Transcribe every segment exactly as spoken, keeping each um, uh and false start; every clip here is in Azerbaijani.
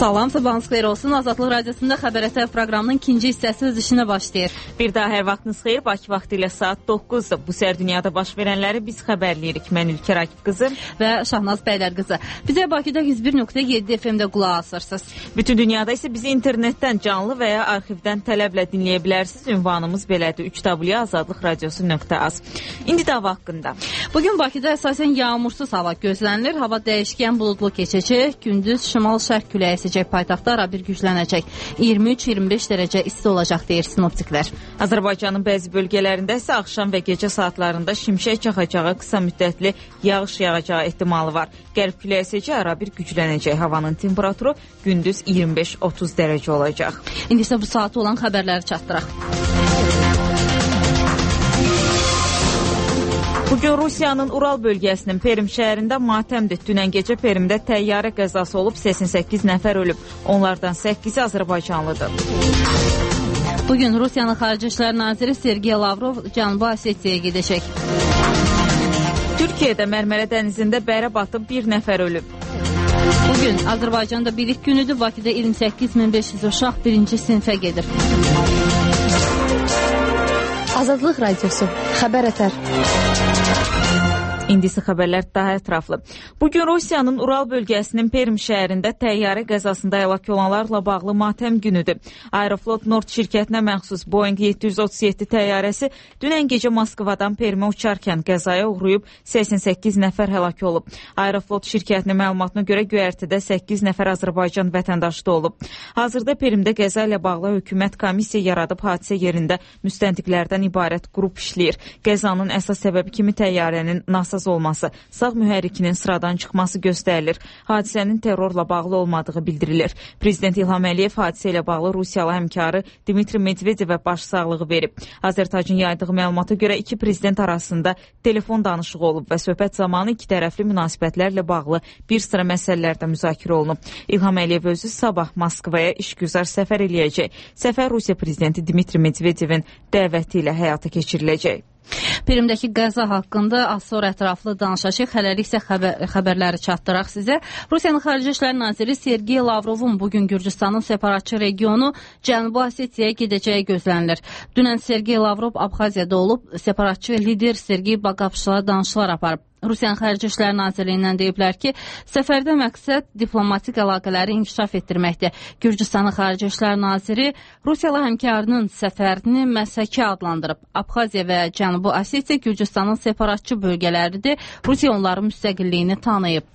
Salam, sabahınız xeyir olsun. Azadlıq Radiosunda Xəbər Ətər proqramının ikinci hissəsi öz işinə başlayır. Bir daha hər vaxtınız xeyir. Bakı vaxtı ilə saat doqquzdur. Bu səhər dünyada baş verənləri biz xəbərləyirik. Mən İlker Akif qızı və Şahnaz Bəylər qızı. Bizə Bakıda yüz bir nöqtə yeddi F M-də qulaq asırsınız. Bütün dünyada isə bizi internetdən canlı və ya arxivdən tələblə dinləyə bilərsiniz. Ünvanımız belədir: üç w azadlıq radiosu nöqtə az. İndi də hava haqqında. Bugün Bakıda əsasən yağmursuz hava gözlənilir. Hava dəyişkən buludlu keçəcək. Gündüz şimal-şərq küləyi əsəcək, paytaxtda ara bir güclənəcək. iyirmi üç iyirmi beş dərəcə isti olacaq deyir sinoptiklər. Azərbaycanın bəzi bölgələrində isə axşam və gecə saatlarında şimşək çaxacağı, qısa müddətli yağış yağacağı ehtimalı var. Qərb küləyi əsəcək, ara bir güclənəcək. Havanın temperaturu gündüz iyirmi beş otuz dərəcə olacaq. İndi isə bu saat olan xəbərləri çatdıraq. Bugün Rusiyanın Ural bölgəsinin Perm şəhərində matəmdir. Dünən gecə Permdə təyyarə qəzası olub, səksən səkkiz nəfər ölüb. Onlardan səkkizi Azərbaycanlıdır. Bugün Rusiyanın Xarici İşlər Naziri Sergey Lavrov Cənubi Osetiyaya gedəcək. Türkiyədə Mərmərə dənizində bərə batıb bir nəfər ölüb. Bugün Azərbaycanda bilik günüdür. Bakıda iyirmi səkkiz min beş yüz uşaq birinci sinifə gedir. Azadlıq Radiosu, Xəbər Ətər. İndi isə xəbərlər daha ətraflı. Bugün Rusiyanın Ural bölgəsinin Perm şəhərində təyyarə qəzasında həlak olanlarla bağlı matəm günüdür. Aeroflot Nord şirkətinə məxsus Boeing yeddi yüz otuz yeddi təyyarəsi dünən gecə Moskvadan Permə uçarkən qəzaya uğrayıb, səksən səkkiz nəfər həlak olub. Aeroflot şirkətinin məlumatına görə göyərtədə səkkiz nəfər Azərbaycan vətəndaşı da olub. Hazırda Permdə qəza ilə bağlı hökumət komissiya yaradıb, hadisə yerində müstəntiqlərdən ibarət qrup işləyir. Qəzanın əsas səbəbi kimi təyyarənin nasaz olması, sağ mühərrikinin sıradan çıxması göstərilir. Hadisənin terrorla bağlı olmadığı bildirilir. Prezident İlham Əliyev hadisə ilə bağlı Rusiyalı həmkarı Dmitri Medvedevə başsağlığı verib. Azərtacın yaydığı məlumata görə iki prezident arasında telefon danışığı olub və söhbət zamanı iki tərəfli münasibətlərlə bağlı bir sıra məsələlərdə müzakirə olunub. İlham Əliyev özü sabah Moskvaya işgüzar səfər eləyəcək. Səfər Rusiya prezidenti Dmitri Medvedevin dəvəti ilə həyata keçiriləcək. Perimdəki qəza haqqında az sonra ətraflı danışacaq. Hələlik isə xəbər, xəbərləri çatdıraq sizə. Rusiyanın Xarici İşlər Naziri Sergey Lavrovun bugün Gürcüstanın separatçı regionu Cənubi Osetiyaya gedəcəyi gözlənilir. Dünən Sergey Lavrov Abxaziyada olub, separatçı lider Sergey Bagapşla danışıqlar aparıb. Rusiyanın Xarici İşlər Nazirliyindən deyiblər ki, səfərdə məqsəd diplomatik əlaqələri inkişaf etdirməkdir. Gürcüstanın Xarici İşlər Naziri Rusiyalı həmkarının səfərini Məsəki adlandırıb. Abxaziya və Cənubi Osetiya Gürcüstanın separatçı bölgələridir. Rusiya onların müstəqilliyini tanıyıb.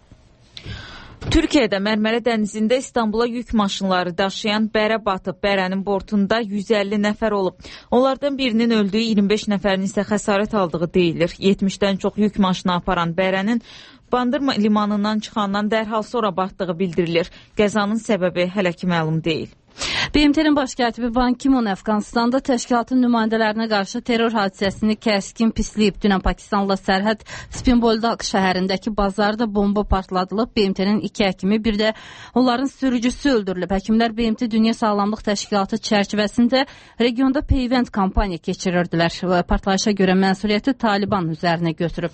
Türkiyədə Mərmərə dənizində İstanbula yük maşınları daşıyan bərə batıb. Bərənin bortunda yüz əlli nəfər olub. Onlardan birinin öldüyü, iyirmi beş nəfərin isə xəsarət aldığı deyilir. yetmişdən çox yük maşını aparan bərənin Bandırma limanından çıxandan dərhal sonra batdığı bildirilir. Qəzanın səbəbi hələ ki məlum deyil. B M T-nin baş katibi Ban Ki-moon Əfqanistanda təşkilatın nümayəndələrinə qarşı terror hadisəsini kəskin pisləyib. Dünən Pakistanla sərhəd Spinboldak şəhərindəki bazarda bomba partladılıb. B M T-nin iki həkimi, bir də onların sürücüsü öldürülüb. Həkimlər B M T Dünya Sağlamlıq Təşkilatı çərçivəsində regionda peyvənd kampaniya keçirirdilər. Partlayışa görə məsuliyyəti Taliban üzərinə götürüb.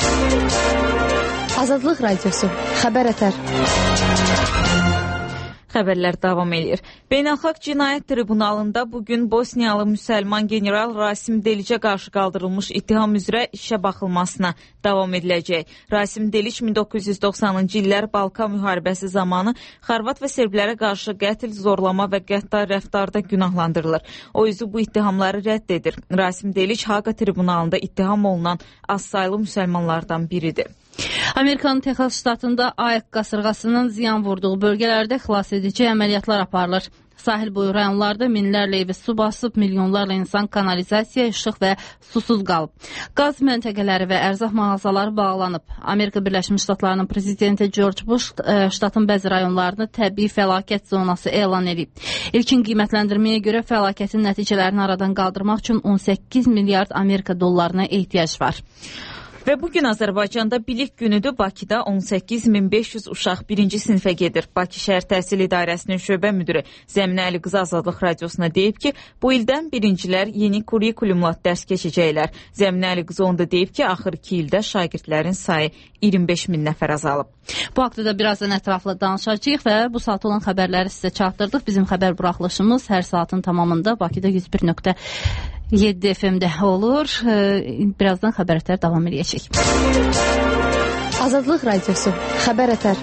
Azadlıq Radiosu, Xəbər Ətər. Xəbərlər davam edir. Beynəlxalq Cinayət Tribunalında bugün Bosniyalı müsəlman general Rasim Delicə qarşı qaldırılmış ittiham üzrə işə baxılmasına davam ediləcək. Rasim Delic min doqquz yüz doxsanıncı illər Balkan müharibəsi zamanı Xorvat və Serblərə qarşı qətl, zorlama və qəddar rəftarda günahlandırılır. O üzü bu ittihamları rədd edir. Rasim Delic Haqa Tribunalında ittiham olunan azsaylı müsəlmanlardan biridir. Amerikanın Texas ştatında Ayıq qasırğasının ziyan vurduğu bölgələrdə xilas edici əməliyyatlar aparılır. Sahil boyu rayonlarda minlərlə evi su basıb, milyonlarla insan kanalizasiya, işıq və susuz qalıb. Qaz məntəqələri və ərzaq mağazaları bağlanıb. Amerika Birləşmiş Ştatlarının prezidenti George Bush ştatın bəzi rayonlarını təbii fəlakət zonası elan edib. İlkin qiymətləndirməyə görə fəlakətin nəticələrini aradan qaldırmaq üçün on səkkiz milyard Amerika dollarına ehtiyac var. Və bugün Azərbaycanda bilik günüdür. Bakıda on səkkiz min beş yüz uşaq birinci sinifə gedir. Bakı şəhər təhsil idarəsinin şöbə müdürü Zəminə Əliqızı Azadlıq Radiosuna deyib ki, bu ildən birincilər yeni kurikulumla dərs keçəcəklər. Zəminə Əliqızı onda deyib ki, axırki ildə şagirdlərin sayı iyirmi beş min nəfər azalıb. Bu haqda da birazdan ətraflı danışacağıq və bu saat olan xəbərləri sizə çatdırdıq. Bizim xəbər buraxılışımız hər saatın tamamında Bakıda yüz bir nöqtə yeddi F M-də olur. Birazdan xəbərlər davam edəcək. Azadlıq Radiosu, xəbər ətər.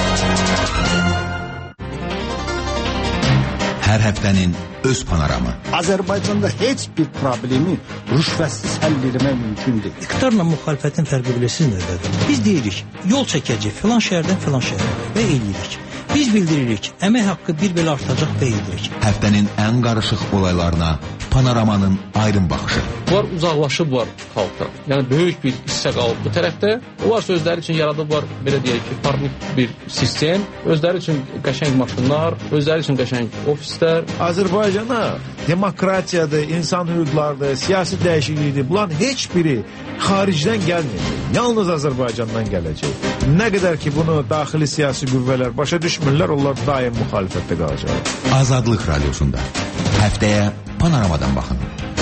Hər həftənin öz panoramı. Azərbaycanda heç bir problemi rüşvətsiz həll etmək mümkün deyil. İqtidarla müxalifətin fərqi bilirsiniz nədir? Biz deyirik, yol çəkəcək filan şəhərdən filan şəhərə və eləyirik. Biz bildiririk, əmək haqqı bir belə artacaq və edirik. Həftənin ən qarışıq olaylarına panoramanın ayrım baxışı. Bunlar uzaqlaşıblar xalqdan. Yəni böyük bir hissə qalıb bu tərəfdə. Onlar sözləri üçün yaradıblar, belə deyək ki, farklı bir sistem. Özləri üçün qəşəng maşınlar, özləri üçün qəşəng ofislər. Azərbaycana demokratiyadır, insan hüquqlarıdır, siyasi dəyişiklikdir. Bunların heç biri xaricdən gəlmir. Yalnız Azərbaycandan gələcək. Nə qədər ki bunu daxili siyasi qüvvələr başa düşmürlər, onlar daim müxalifətdə qalacaq. Azadlıq Radiosunda həftəyə panoramadan baxın.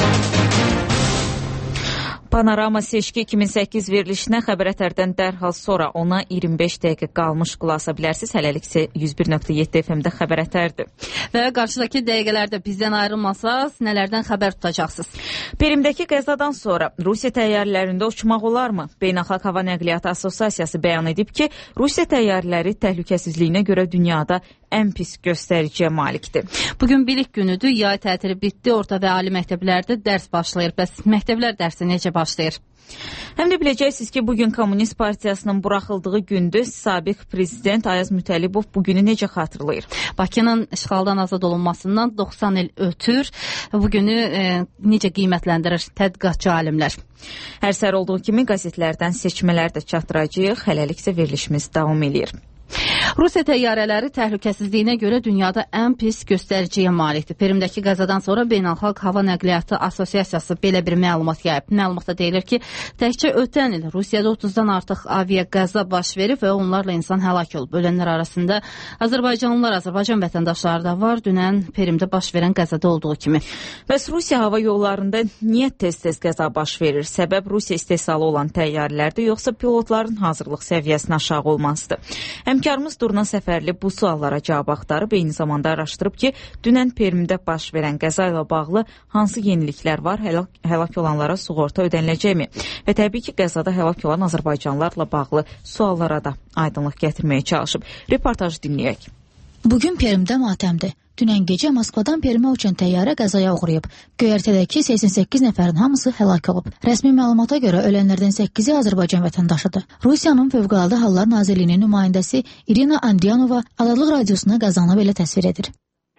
Panorama seçki iki min səkkiz verilişinə xəbər ətərdən dərhal sonra ona iyirmi beş dəqiqə qalmış qulasa bilərsiniz. Hələlik isə yüz bir nöqtə yeddi F M-də xəbər ətərdir. Və qarşıdakı dəqiqələrdə bizdən ayrılmasaz, nələrdən xəbər tutacaqsınız? Perimdəki qəzadan sonra Rusiya təyyarələrində uçmaq olarmı? Beynəlxalq Hava Nəqliyyatı Assosiasiyası bəyan edib ki, Rusiya təyyarələri təhlükəsizliyinə görə dünyada ən pis göstəriciyə malikdir. Bugün bilik günüdür, yay tətili bitdi, orta və ali məktəblərdə dərs başlayır. Bəs məktəblər dərsi necə başlayır? Həm də biləcəksiniz ki, bugün Kommunist Partiyasının buraxıldığı gündür. Sabiq prezident Ayaz Mütəllibov bugünü necə xatırlayır? Bakının işğaldan azad olunmasından doxsan il ötür. Bugünü e, necə qiymətləndirir tədqiqatçı alimlər? Hər səhər olduğu kimi qəzetlərdən seçmələr də çatdıracağıq. Hələlik isə verilişimiz davam edir. Rusiya təyyarələri təhlükəsizliyinə görə dünyada ən pis göstəriciyə malikdir. Perimdəki qəzadan sonra Beynəlxalq Hava Nəqliyyatı Assosiasiyası belə bir məlumat yayıb. Məlumatda deyilir ki, təkcə ötən il Rusiyada otuzdan artıq avia qəza baş verib və onlarla insan həlak olub. Ölənlər arasında Azərbaycanlılar, Azərbaycan vətəndaşları da var. Dünən Perimdə baş verən qəzada olduğu kimi. Bəs Rusiya hava yollarında niyə tez-tez qəza baş verir? Səbəb Rusiya istehsalı olan təyyarələrdir, yoxsa pilotların hazırlıq səviyyəsinin aşağı olmasıdır? Həmkarımız Durna Səfərli bu suallara cavab axtarıb, eyni zamanda araşdırıb ki, dünən Perimdə baş verən qəza ilə bağlı hansı yeniliklər var, həlak, həlak olanlara sığorta ödəniləcəkmi? Və təbii ki, qəzada həlak olan Azərbaycanlılarla bağlı suallara da aydınlıq gətirməyə çalışıb. Reportajı dinləyək. Bugün Perimdə matəmdir. Dünən gecə Moskvadan Perimə uçan təyyarə qəzaya uğrayıb. Göyərtədəki səksən səkkiz nəfərin hamısı həlak olub. Rəsmi məlumata görə ölənlərdən səkkizi Azərbaycan vətəndaşıdır. Rusiyanın Fövqəladə Hallar Nazirliyinin nümayəndəsi İrina Andyanova Azadlıq Radiosuna qəzanı belə təsvir edir.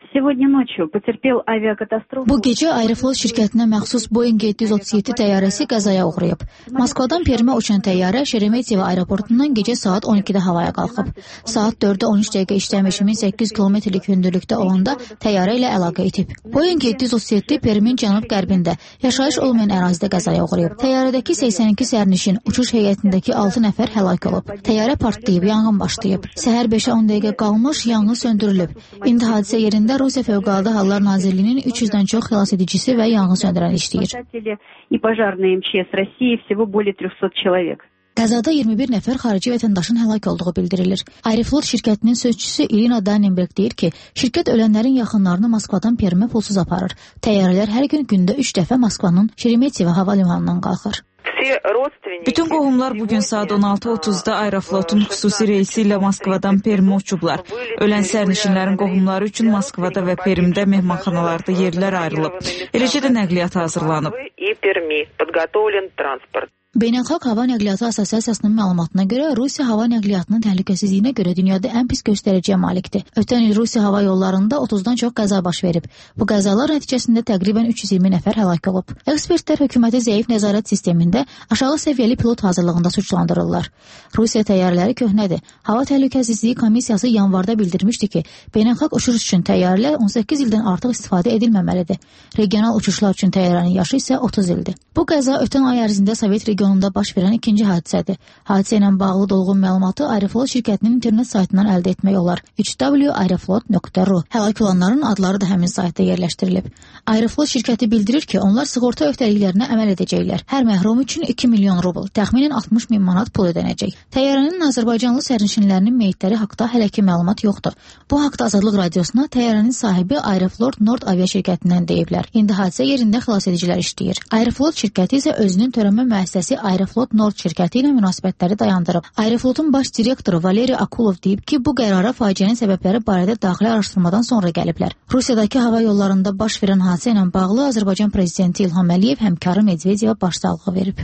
Bu gecə Aeroflot şirkətinə məxsus Boeing yeddi yüz otuz yeddi təyyarəsi qəzaya uğrayıb. Moskvadan Perimə uçan təyyarə Şeremetyevo aeroportundan gecə saat on ikidə havaya qalxıb. Saat dördə on üç dəqiqə işləmiş min səkkiz yüz kilometrlik hündürlükdə olanda təyyarə ilə əlaqə etib. Boeing yeddi yüz otuz yeddi Perimin cənub-qərbində yaşayış olmayan ərazidə qəzaya uğrayıb. Təyyarədəki səksən iki sərnişin, uçuş heyətindəki altı nəfər həlak olub. Təyyarə partlayıb, yanğın başlayıb. Səhər beşə on dəqiqə qalmış yanğın söndürülüb. İndi hadisə yerində Rusiya Fövqəladə Hallar Nazirliyinin üç yüzdən çox xilas edicisi və yanğın söndürən işləyir. Qəzada iyirmi bir nəfər xarici vətəndaşın həlak olduğu bildirilir. Aeroflot şirkətinin sözçüsü İrina Dannenberg deyir ki, şirkət ölənlərin yaxınlarını Moskvadan Perimə pulsuz aparır. Təyyarələr hər gün gündə üç dəfə Moskvanın Şeremetyevo hava limanından qalxır. Bütün qohumlar bugün saat on altı otuzda Aeroflotun xüsusi reysi ilə Moskvadan Perimə uçublar. Ölən sərnişinlərin qohumları üçün Moskvada və Perimdə mehmanxanalarda yerlər ayrılıb. Eləcə də nəqliyyat hazırlanıb. Beynəlxalq Hava Nəqliyyatı Assosiasiyasının məlumatına görə Rusiya hava nəqliyyatının təhlükəsizliyinə görə dünyada ən pis göstəriciyə malikdir. Ötən il Rusiya hava yollarında otuzdan çox qəza baş verib. Bu qəzalar nəticəsində təqribən üç yüz iyirmi nəfər həlak olub. Ekspertlər hökuməti zəif nəzarət sistemində aşağı səviyyəli pilot hazırlığında suçlandırırlar. Rusiya təyyarələri köhnədir. Hava Təhlükəsizliyi Komissiyası yanvarda bildirmişdi ki, beynəlxalq uçuş üçün təyyarələr on səkkiz ildən artıq istifadə edilməməlidir. Regional uçuşlar üçün təyyarənin yaşı isə otuz ildir. Bu qəza ötən ay ərzində Sovet regionu regionunda baş verən ikinci hadisədir. Hadisə ilə bağlı dolğun məlumatı Aeroflot şirkətinin internet saytından əldə etmək olar. üç w aeroflot nöqtə ru. Həlak olanların adları da həmin saytda yerləşdirilib. Aeroflot şirkəti bildirir ki, onlar sığorta öhdəliklərinə əməl edəcəklər. Hər məhrum üçün iki milyon rubl, təxminən altmış min manat pul ödənəcək. Təyyarənin Azərbaycanlı sərnişinlərinin meyitləri haqda hələ ki məlumat yoxdur. Bu haqda Azadlıq Radiosuna təyyarənin sahibi Aeroflot Nord Avia şirkətindən deyiblər. İndi hadisə yerində xilas edicilər işləyir. Aeroflot şirkəti isə özünün törənmə müəssisəsi Aeroflot Nord şirkəti ilə münasibətləri dayandırıb. Aeroflotun baş direktoru Valeri Akulov deyib ki, bu qərara faciənin səbəbləri barədə daxili araşdırmadan sonra gəliblər. Rusiyadakı hava yollarında baş verən hadisə ilə bağlı Azərbaycan prezidenti İlham Əliyev həmkarı Medvedevə başsağlığı verib.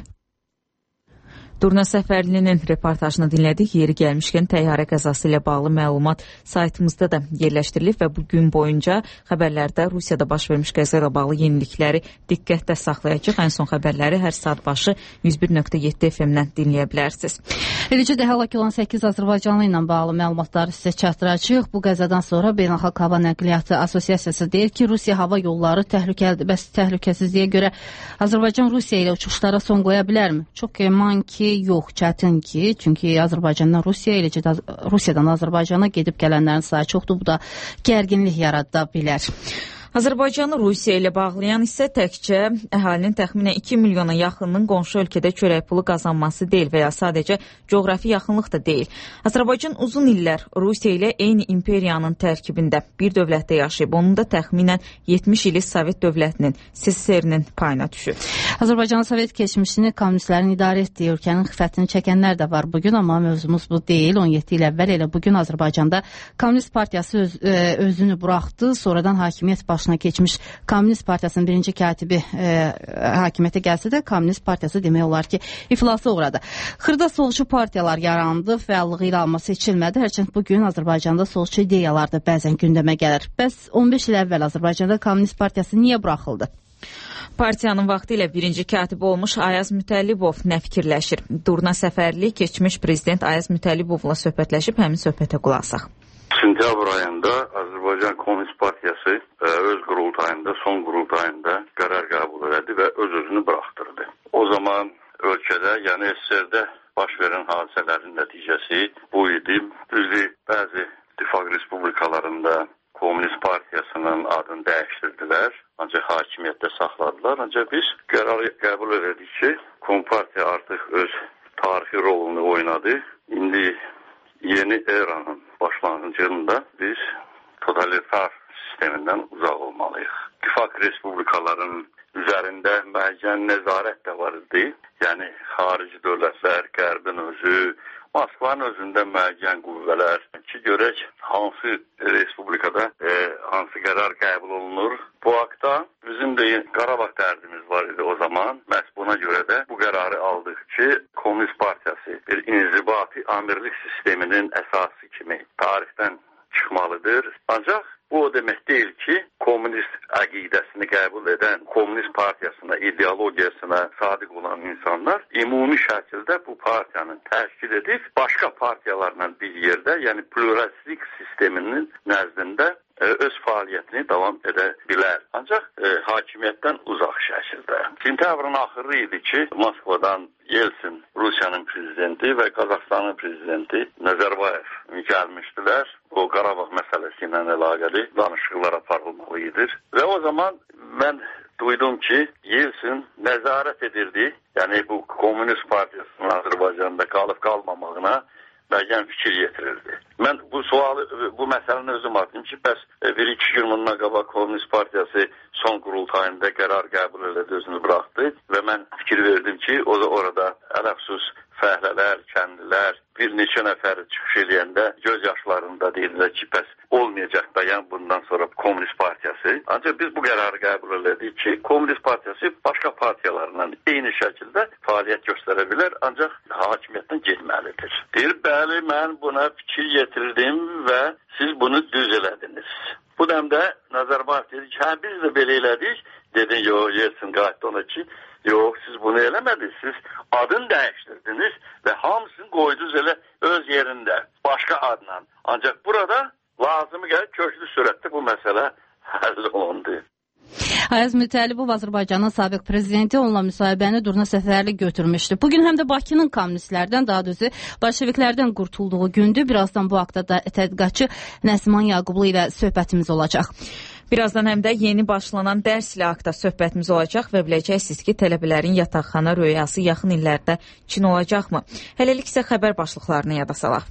Durna Səfərlinin reportajını dinlədik. Yeri gəlmişkən təyyarə qəzası ilə bağlı məlumat saytımızda da yerləşdirilib və bu gün boyunca xəbərlərdə Rusiyada baş vermiş qəza ilə bağlı yenilikləri diqqətdə saxlayacaq. Ən son xəbərləri hər saat başı yüz bir nöqtə yeddi F M-dən dinləyə bilərsiniz. Eləcə də həlak olan səkkiz azərbaycanlı ilə bağlı məlumatları sizə çatdıracağıq. Bu qəzadan sonra Beynəlxalq Hava Nəqliyyatı Assosiasiyası deyir ki, Rusiya hava yolları təhlükəlidir. Bəs təhlükəsizliyə görə Azərbaycan Rusiya ilə uçuşlara son qoya bilərmi? Çox eman ki, yox, çətin ki, çünki Azərbaycandan Rusiya, eləcə də Rusiyadan Azərbaycana gedib gələnlərin sayı çoxdur. Bu da gərginlik yarada bilər. Azərbaycanı Rusiya ilə bağlayan isə təkcə əhalinin təxminən iki milyona yaxınının qonşu ölkədə çörək pulu qazanması deyil və ya sadəcə coğrafi yaxınlıq da deyil. Azərbaycan uzun illər Rusiya ilə eyni imperiyanın tərkibində bir dövlətdə yaşayıb. Onun da təxminən yetmiş ili Sovet dövlətinin, S S R-nin payına düşüb. Azərbaycanın Sovet keçmişini kommunistlərin idarə etdiyi ölkənin xiffətini çəkənlər də var bugün, amma mövzumuz bu deyil. on yeddi il əvvəl elə bugün Azərbaycanda Kommunist Partiyası öz, ə, özünü buraxdı. Sonradan hakimiyyət baş keçmiş Kommunist Partiyasının birinci katibi e, hakimiyyətə gəlsə də Kommunist Partiyası demək olar ki, iflasa uğradı. Xırda solçu partiyalar yarandı, fəallığı ilə alma seçilmədi. Hərçənd bugün Azərbaycanda solçu ideyalar da bəzən gündəmə gəlir. Bəs on beş il əvvəl Azərbaycanda Kommunist Partiyası niyə buraxıldı? Partiyanın vaxtı ilə birinci katibi olmuş Ayaz Mütəllibov nə fikirləşir? Durna Səfərli keçmiş prezident Ayaz Mütəllibovla söhbətləşib, həmin söhbətə qulaq asaq. Sentyabr ayında Azərbaycan Komünist Partiyası öz qurultayında, son qurultayında qərar qəbul elədi və öz-özünü buraxdırdı. O zaman ölkədə, yəni S S R-də baş verən hadisələrin nəticəsi bu idi. Düzdür, bəzi ittifaq respublikalarında Komünist Partiyasının adını dəyişdirdilər, ancaq hakimiyyətdə saxladılar. Ancaq biz qərarı qəbul elədik ki, Kompartiya artıq öz tarixi rolunu oynadı. İndi yeni eranın başlanğıcında biz totalitar sistemindən uzaq olmalıyıq. İttifaq respublikaların üzərində müəyyən nəzarət də var idi. Yəni, xarici dövlətlər, Qərbin özü, Moskvanın özündə müəyyən qüvvələr ki, görək hansı respublikada e, hansı qərar qəbul olunur. Bu haqda bizim də Qarabağ dərdimiz var idi o zaman. Məhz buna görə də bu qərarı aldıq ki, Komünist Partiyası bir inzibati amirlik sisteminin əsası kimi tarixdən çıxmalıdır. Ancaq bu o demək deyil ki, komünist əqidəsini qəbul edən, Komünist Partiyasına, ideologiyasına sadiq olan insanlar ümumi şəkildə bu partiyanın təşkil edib başqa partiyalarla bir yerdə, yəni pluralistik sisteminin nəzdində öz fəaliyyətini davam edə bilər. Ancaq e, hakimiyyətdən uzaq şəkildə. Sentyabrın axırı idi ki, Moskvadan Yeltsin, Rusiyanın prezidenti və Qazaxstanın prezidenti Nazarbayev gəlmişdilər. O Qarabağ məsələsi ilə əlaqəli danışıqlar aparılmalıdır. Və o zaman mən duydum ki, Yeltsin nəzarət edirdi. Yəni bu Komünist Partiyasının Azərbaycanda qalıb qalmamağına müəyyən fikir yetirirdi. Mən bu sualı, bu məsələni özüm atdım ki, bəs bir iki gün bundan qabaq Komünist Partiyası son qurultayında qərar qəbul elədi, özünü buraxdı və mən fikir verdim ki, o da orada ələxsus fəhlələr, kəndlilər, bir neçə nəfər çıxış eləyəndə göz yaşlarında deyirlər ki, bəs olmayacaq da, yəni bundan sonra Komünist Partiyası. Ancaq biz bu qərarı qəbul elədik ki, Komünist Partiyası başqa partiyalarla eyni şəkildə fəaliyyət göstərə bilər, ancaq hakimiyyətdən getməlidir. Deyir, bəli, mən buna fikir yetirdim və siz bunu düz elədiniz. Bu dəmdə Nazarbayev dedi ki, hə, biz də belə elədik. Dedin, yox, Yeltsin qayıtdı ona ki, yox, siz bunu eləmədiniz, siz adını dəyişdirdiniz və hamısını qoydunuz elə öz yerində, başqa adla. Ancaq burada lazımı gəlib köklü sürətdə bu məsələ həll olundu. Ayaz Mütəllibov Azərbaycanın sabiq prezidenti onunla müsahibəni Durna səfərli götürmüşdü. Bugün həm də Bakının kommunistlərdən, daha doğrusu bolşeviklərdən qurtulduğu gündür. Birazdan bu haqda da tədqiqatçı Nəsiman Yaqublu ilə söhbətimiz olacaq. Birazdan həm də yeni başlanan dərs ilə haqda söhbətimiz olacaq və biləcəksiniz ki, tələbələrin yataqxana röyası yaxın illərdə Çin olacaqmı? Hələlik isə xəbər başlıqlarını yada salaq.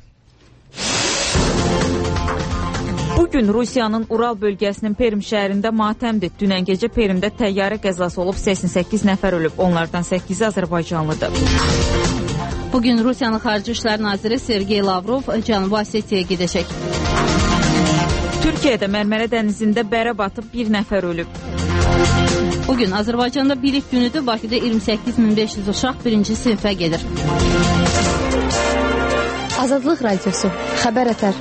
Bugün Rusiyanın Ural bölgəsinin Perm şəhərində matəmdir. Dünən gecə Permdə təyyarə qəzası olub, səksən səkkiz nəfər ölüb, onlardan səkkizi Azərbaycanlıdır. Bugün Rusiyanın Xarici İşlər Naziri Sergey Lavrov Cənubi Osetiyaya gedəcək. Türkiyədə Mərmərə dənizində bərə batıb bir nəfər ölüb. Bugün Azərbaycanda bilik günüdür. Bakıda iyirmi səkkiz min beş yüz uşaq birinci sinifə gedir. Azadlıq Radiosu, Xəbər Ətər.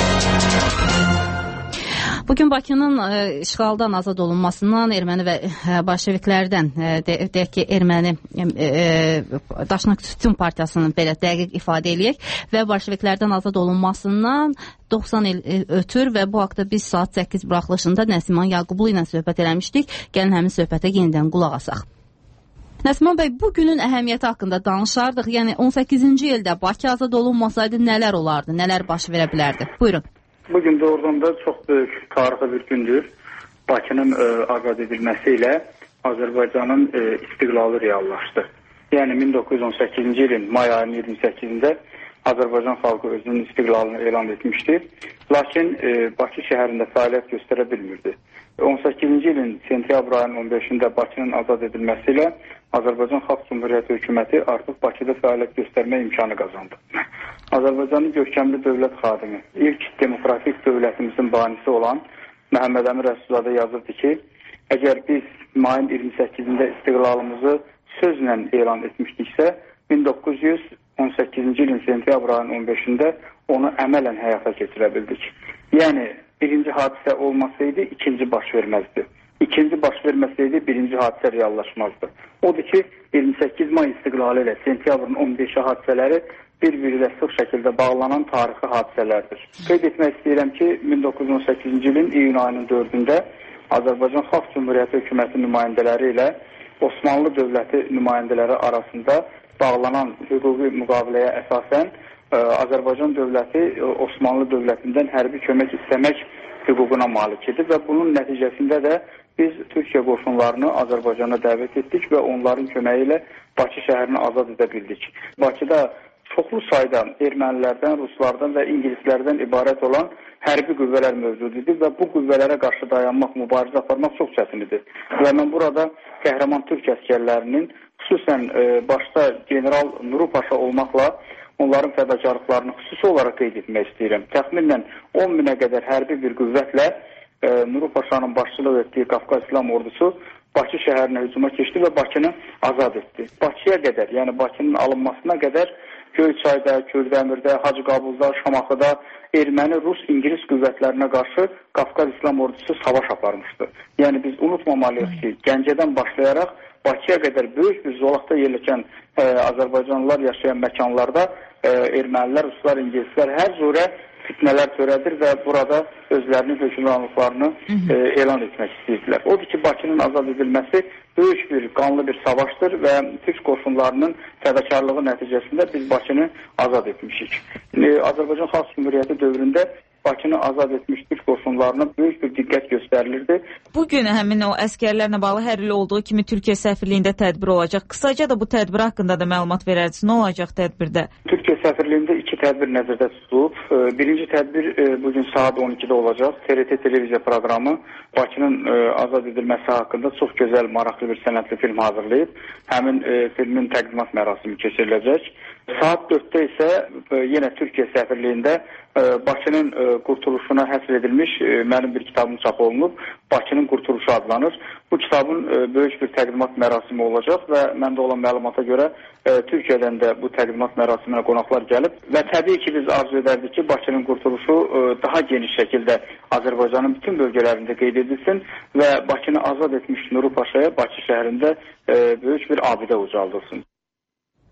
Bugün Bakının e, işğaldan azad olunmasından, erməni və e, bolşeviklərdən, e, deyək de, ki, erməni e, e, Daşnak Tütün Partiyasının belə dəqiq ifadə eləyək və bolşeviklərdən azad olunmasından doxsan il ötür və bu haqda biz saat səkkiz buraxılışında Nəsiman Yaqublu ilə söhbət eləmişdik. Gəlin həmin söhbətə yenidən qulaq asaq. Nəsiman bəy, bu günün əhəmiyyəti haqqında danışardıq. Yəni on səkkizinci ildə Bakı azad olunmasaydı nələr olardı, nələr baş verə bilərdi? Buyurun. Bugün doğrudan da çox böyük tarixi bir gündür. Bakının e, azad edilməsi ilə Azərbaycanın e, istiqlalı reallaşdı. Yəni min doqquz yüz on səkkizinci ilin may ayının iyirmi səkkizində Azərbaycan xalqı özünün istiqlalını elan etmişdi. Lakin e, Bakı şəhərində fəaliyyət göstərə bilmirdi. on səkkizinci ilin sentyabr ayının on beşində Bakının azad edilməsi ilə Azərbaycan Xalq Cümhuriyyəti hökuməti artıq Bakıda fəaliyyət göstərmə imkanı qazandı. Azərbaycanın görkəmli dövlət xadimi, ilk demokratik dövlətimizin banisi olan Məhəmməd Əmin Rəsulzadə yazırdı ki, əgər biz mayın iyirmi səkkizində istiqlalımızı sözlə elan etmişdiksə, min doqquz yüz on səkkizinci ilin sentyabr ayının on beşində onu əmələn həyata keçirə bildik. Yəni, birinci hadisə olmasaydı, ikinci baş verməzdi. İkinci baş verməsəydi, birinci hadisə reallaşmazdı. Odur ki, iyirmi səkkiz may istiqlalı ilə sentyabrın on beşi hadisələri bir-biri ilə sıx şəkildə bağlanan tarixi hadisələrdir. Qeyd etmək istəyirəm ki, min doqquz yüz on səkkizinci ilin iyun ayının dördündə Azərbaycan Xalq Cümhuriyyəti hökuməti nümayəndələri ilə Osmanlı dövləti nümayəndələri arasında bağlanan hüquqi müqaviləyə əsasən ə, Azərbaycan dövləti Osmanlı dövlətindən hərbi kömək istəmək hüququna malik idi və bunun nəticəsində də biz Türkiyə qoşunlarını Azərbaycana dəvət etdik və onların köməyi ilə Bakı şəhərini azad edə bildik. Bakıda çoxlu sayda ermənilərdən, ruslardan və ingilislərdən ibarət olan hərbi qüvvələr mövcud idi və bu qüvvələrə qarşı dayanmaq, mübarizə aparmaq çox çətin idi. Və mən burada qəhrəman Türk əskərlərinin, xüsusən e, başda general Nuru Paşa olmaqla onların fədakarlıqlarını xüsusi olaraq qeyd etmək istəyirəm. Təxminən on minə qədər hərbi bir qüvvətlə e, Nuru Paşanın başçılıq etdiyi Qafqaz İslam ordusu Bakı şəhərinə hücuma keçdi və Bakını azad etdi. Bakıya qədər, yəni Bakının alınmasına qədər Göyçayda, Kürdəmirdə, Hacıqabulda, Şamaxıda erməni, rus, ingilis qüvvətlərinə qarşı Qafqaz İslam ordusu savaş aparmışdı. Yəni biz unutmamalıyıq ki, Gəncədən başlayaraq Bakıya qədər böyük bir zolaqda yerləşən e, Azərbaycanlılar yaşayan məkanlarda e, ermənilər, ruslar, ingilislər hər zürə fitnələr törədir və burada özlərinin hökmranlıqlarını e, elan etmək istəyirdilər. Odur ki, Bakının azad edilməsi böyük bir qanlı bir savaşdır və Türk qoşunlarının fədakarlığı nəticəsində biz Bakını azad etmişik. E, Azərbaycan Xalq Cümhuriyyəti dövründə Bakını azad etmiş Türk qoşunlarına böyük bir diqqət göstərilirdi. Bugün həmin o əskərlərlə bağlı hər il olduğu kimi Türkiyə səfirliyində tədbir olacaq. Qısaca da bu tədbir haqqında da məlumat verərsiniz. Nə olacaq tədbirdə? Türkiyə səfirliyində iki tədbir nəzərdə tutulub. Birinci tədbir bugün saat on ikidə olacaq. T R T televiziya proqramı Bakının azad edilməsi haqqında çox gözəl, maraqlı bir sənətli film hazırlayıb. Həmin filmin təqdimat mərasimi keçiriləcək. Saat dörddə isə yenə Türkiyə səfirliyində Bakının qurtuluşuna həsr edilmiş mənim bir kitabım çap olunub. Bakının qurtuluşu adlanır. Bu kitabın böyük bir təqdimat mərasimi olacaq və məndə olan məlumata görə Türkiyədən də bu təqdimat mərasiminə qonaqlar gəlib və təbii ki, biz arzu edərdik ki, Bakının qurtuluşu daha geniş şəkildə Azərbaycanın bütün bölgələrində qeyd edilsin və Bakını azad etmiş Nuru Paşaya Bakı şəhərində böyük bir abidə ucaldılsın.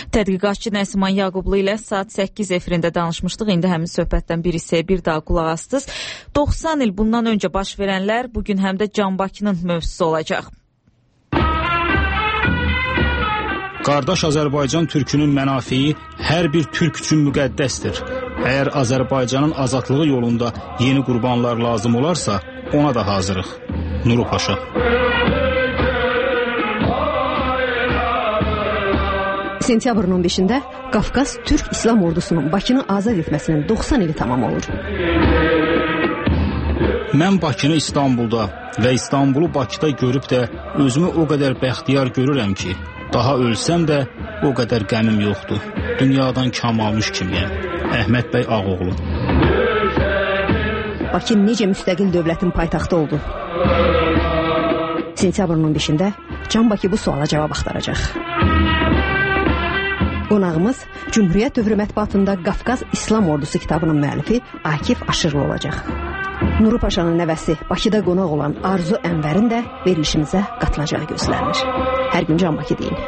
Tədqiqatçı Nəsiman Yaqublu ilə saat səkkiz efirində danışmışdıq. İndi həmin söhbətdən bir hissəyə bir daha qulaq astınız. doxsan il bundan öncə baş verənlər bugün həm də Can Bakının mövzusu olacaq. Qardaş Azərbaycan türkünün mənafiyi hər bir türk üçün müqəddəsdir. Əgər Azərbaycanın azadlığı yolunda yeni qurbanlar lazım olarsa, ona da hazırıq. Nuru Paşa. Sentyabrın on beşində Qafqaz Türk İslam Ordusunun Bakını azad etməsinin doxsan ili tamam olur. Mən Bakını İstanbulda və İstanbulu Bakıda görüb də özümü o qədər bəxtiyar görürəm ki, daha ölsəm də o qədər qəmim yoxdur. Dünyadan kam almış kimiyəm. Əhməd bəy Ağoğlu. Bakı necə müstəqil dövlətin paytaxtı oldu? Sentyabrın on beşində Can Bakı bu suala cavab axtaracaq. Qonağımız Cümhuriyyət dövrü mətbuatında Qafqaz İslam Ordusu kitabının müəllifi Akif Aşırlı olacaq. Nuru Paşanın nəvəsi Bakıda qonaq olan Arzu Ənvərin də verilişimizə qatılacağı gözlənilir. Hər gün Can Bakı deyin.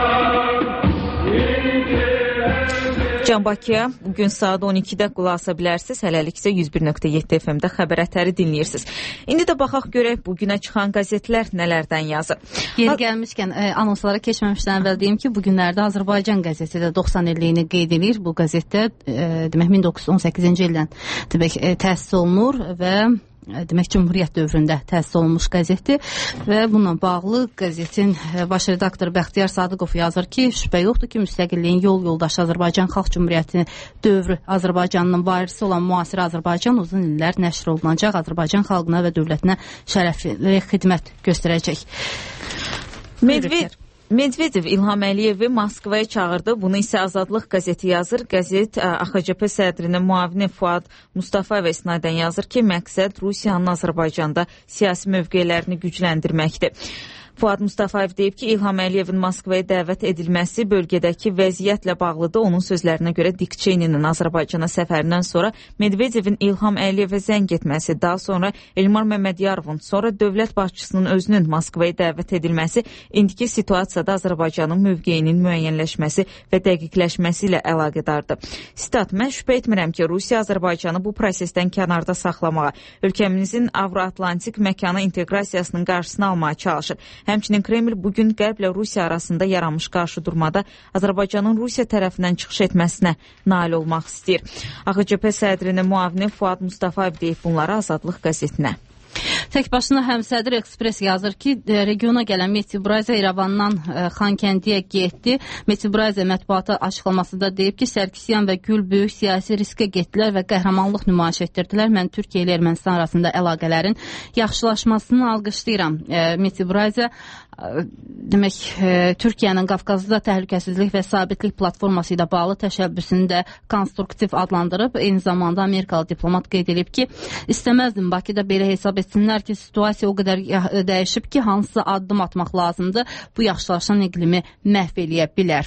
Can Bakıya bugün saat on ikidə qulaq asa bilərsiniz. Hələlik isə yüz bir nöqtə yeddi F M-də xəbər ətəri dinləyirsiniz. İndi də baxaq görək bugünə çıxan qəzetlər nələrdən yazır. Yeri gəlmişkən e, anonslara keçməmişdən əvvəl deyim ki, bugünlərdə Azərbaycan qəzeti də doxsan illiyini qeyd edir. Bu qəzetdə e, demək min doqquz yüz on səkkizinci ildən demək e, təsis olunur və demək Cümhuriyyət dövründə təsis olunmuş qəzetdir və bununla bağlı qəzetin baş redaktoru Bəxtiyar Sadıqov yazır ki, şübhə yoxdur ki, müstəqilliyin yol yoldaşı Azərbaycan Xalq Cümhuriyyəti dövrü Azərbaycanın varisi olan müasir Azərbaycan uzun illər nəşr olunacaq, Azərbaycan xalqına və dövlətinə şərəfli xidmət göstərəcək. Medved Medvedev İlham Əliyevi Moskvaya çağırdı. Bunu isə Azadlıq qəzeti yazır. Qəzet A X C P sədrinin müavini Fuad Mustafayev isnadən yazır ki, məqsəd Rusiyanın Azərbaycanda siyasi mövqelərini gücləndirməkdir. Fuad Mustafayev deyib ki, İlham Əliyevin Moskvaya dəvət edilməsi bölgədəki vəziyyətlə bağlıdır. Onun sözlərinə görə Dik Cheney'nin Azərbaycana səfərindən sonra Medvedevin İlham Əliyevə zəng etməsi, daha sonra Elmar Məmmədiyarovun, sonra dövlət başçısının özünün Moskvaya dəvət edilməsi indiki situasiyada Azərbaycanın mövqeyinin müəyyənləşməsi və dəqiqləşməsi ilə əlaqədardır. Sitat, mən şübhə etmirəm ki, Rusiya Azərbaycanı bu prosesdən kənarda saxlamağa, ölkəmizin Avro-Atlantik məkana inteqrasiyasının qarşısını almağa çalışır. Həmçinin Kreml bugün Qərblə Rusiya arasında yaranmış qarşıdurmada Azərbaycanın Rusiya tərəfindən çıxış etməsinə nail olmaq istəyir. A X C P sədrinin müavini Fuad Mustafayev deyib bunları Azadlıq qəzetinə. Tək başına Həmsədr Ekspres yazır ki, regiona gələn Mehdi Burazə İrəvandan Xankəndiyə getdi. Mehdi Burazə mətbuata açıqlamasında deyib ki, Sərkisyan və Gül böyük siyasi riskə getdilər və qəhrəmanlıq nümayiş etdirdilər. Mən Türkiyə ilə Ermənistan arasında əlaqələrin yaxşılaşmasını alqışlayıram. Mehdi Burazə demək, Türkiyənin Qafqazda təhlükəsizlik və sabitlik platforması ilə bağlı təşəbbüsünü də konstruktiv adlandırıb. Eyni zamanda Amerikalı diplomat qeyd edib ki, istəməzdim Bakıda belə hesab etsinlər ki, situasiya o qədər dəyişib ki, hansısa addım atmaq lazımdır. Bu yaxşılaşan iqlimi məhv eləyə bilər.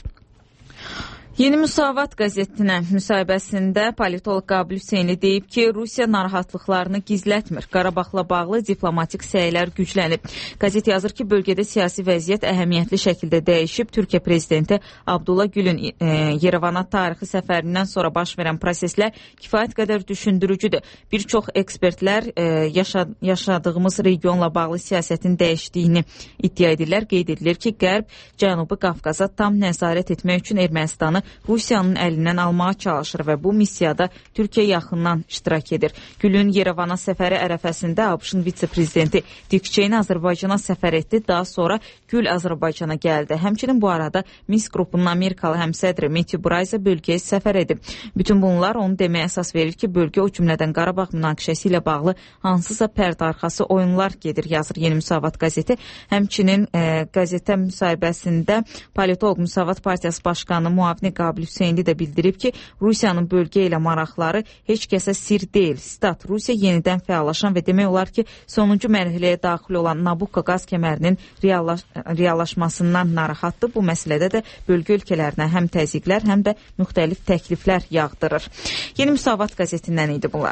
Yeni Müsavat qəzetinə müsahibəsində politolog Qabil Hüseyni deyib ki, Rusiya narahatlıqlarını gizlətmir. Qarabağla bağlı diplomatik səylər güclənib. Qəzet yazır ki, bölgədə siyasi vəziyyət əhəmiyyətli şəkildə dəyişib. Türkiyə prezidenti Abdullah Gülün e, Yerevana tarixi səfərindən sonra baş verən proseslər kifayət qədər düşündürücüdür. Bir çox ekspertlər e, yaşa, yaşadığımız regionla bağlı siyasətin dəyişdiyini iddia edirlər. Qeyd edilir ki, Qərb Cənubi Qafqaza tam nəzarət etmək üçün Ermənistanı Rusiyanın əlindən almağa çalışır və bu missiyada Türkiyə yaxından iştirak edir. Gülün Yerevana səfəri ərəfəsində ABŞ-ın vitse-prezidenti Dik Cheney Azərbaycana səfər etdi. Daha sonra Gül Azərbaycana gəldi. Həmçinin bu arada Minsk qrupunun Amerikalı həmsədri Mehdi Burazə bölgəyə səfər edib. Bütün bunlar onu deməyə əsas verir ki, bölgə o cümlədən Qarabağ münaqişəsi ilə bağlı hansısa pərdə arxası oyunlar gedir, yazır Yeni Müsavat qəzeti. Həmçinin e, qəzetə müsahibəsində politolog Müsavat Partiyası Başkanı müavini Qabil Hüseyni də bildirib ki, Rusiyanın bölgə ilə maraqları heç kəsə sir deyil. Stat, Rusiya yenidən fəallaşan və demək olar ki, sonuncu mərhələyə daxil olan Nabucco qaz kəmərinin reallaş reallaşmasından narahatdır. Bu məsələdə də bölgə ölkələrinə həm təzyiqlər, həm də müxtəlif təkliflər yağdırır. Yeni Müsavat qəzetindən idi bunlar.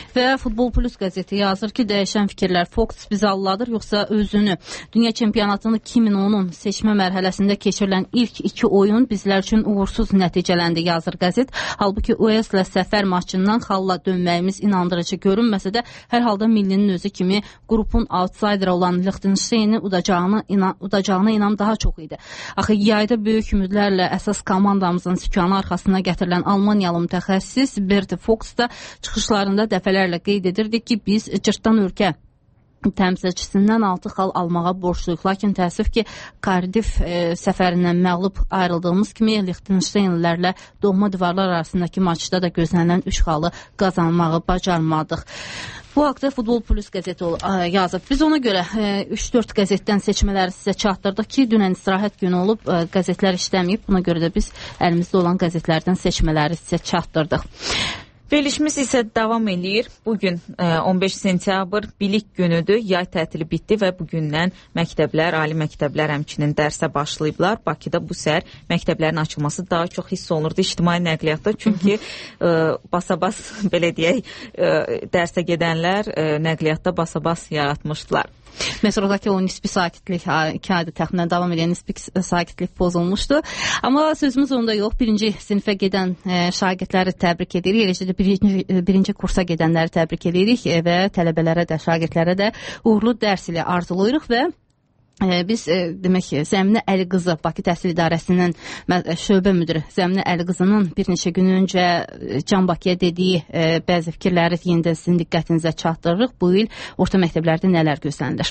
Və Futbol Plus qəzeti yazır ki, dəyişən fikirlər Fox bizi alladır, yoxsa özünü? Dünya çempionatını iki min onun seçmə mərhələsində keçirilən ilk iki oyun bizlər üçün uğursuz nəticələndi, yazır qəzet. Halbuki U E S-lə səfər maçından xalla dönməyimiz inandırıcı görünməsə də, hər halda millinin özü kimi qrupun outsideri olan Liechtenstein'i udacağına, inan, udacağına inam daha çox idi. Axı yayda böyük ümidlərlə əsas komandamızın sükanı arxasına gətirilən Almaniyalı mütəxəssis Berti Fox da çıxışlarında dəfələrlə qeyd edirdi ki, biz cırtdan ölkə təmsilçisindən altı xal almağa borçluyuq. Lakin təəssüf ki, Cardiff e, səfərindən məğlub ayrıldığımız kimi Liechtensteinlilərlə doğma divarlar arasındakı maçda da gözlənilən üç xalı qazanmağı bacarmadıq. Bu haqda Futbol Plus qəzeti yazıb. Biz ona görə üç dörd qəzetdən seçmələri sizə çatdırdıq ki, dünən istirahət günü olub, qəzetlər işləməyib. Buna görə də biz əlimizdə olan qəzetlərdən seçmələri sizə çatdırdıq. Verilişimiz isə davam edir. Bugün on beş sentyabr bilik günüdür. Yay tətili bitdi və bugündən məktəblər, ali məktəblər həmçinin dərsə başlayıblar. Bakıda bu səhər məktəblərin açılması daha çox hiss olunurdu ictimai nəqliyyatda. Çünki basa-bas, belə deyək, dərsə gedənlər nəqliyyatda basa-bas yaratmışdılar. Metrodakı o nisbi sakitlik, iki ayda təxminən davam edən nisbi sakitlik pozulmuşdu. Amma sözümüz onda yox. Birinci sinifə gedən e, şagirdləri təbrik edirik. Eləcə də birinci, birinci kursa gedənləri təbrik edirik və tələbələrə də, şagirdlərə də uğurlu dərs ilə arzuluyuruq və e, biz e, demək ki, Zəminə Əli qızı Bakı Təhsil İdarəsinin şöbə müdürü Zəminə Əli qızının bir neçə gün öncə Can Bakıya dediyi e, bəzi fikirləri yenidən sizin diqqətinizə çatdırırıq. Bu il orta məktəblərdə nələr gözlənilir?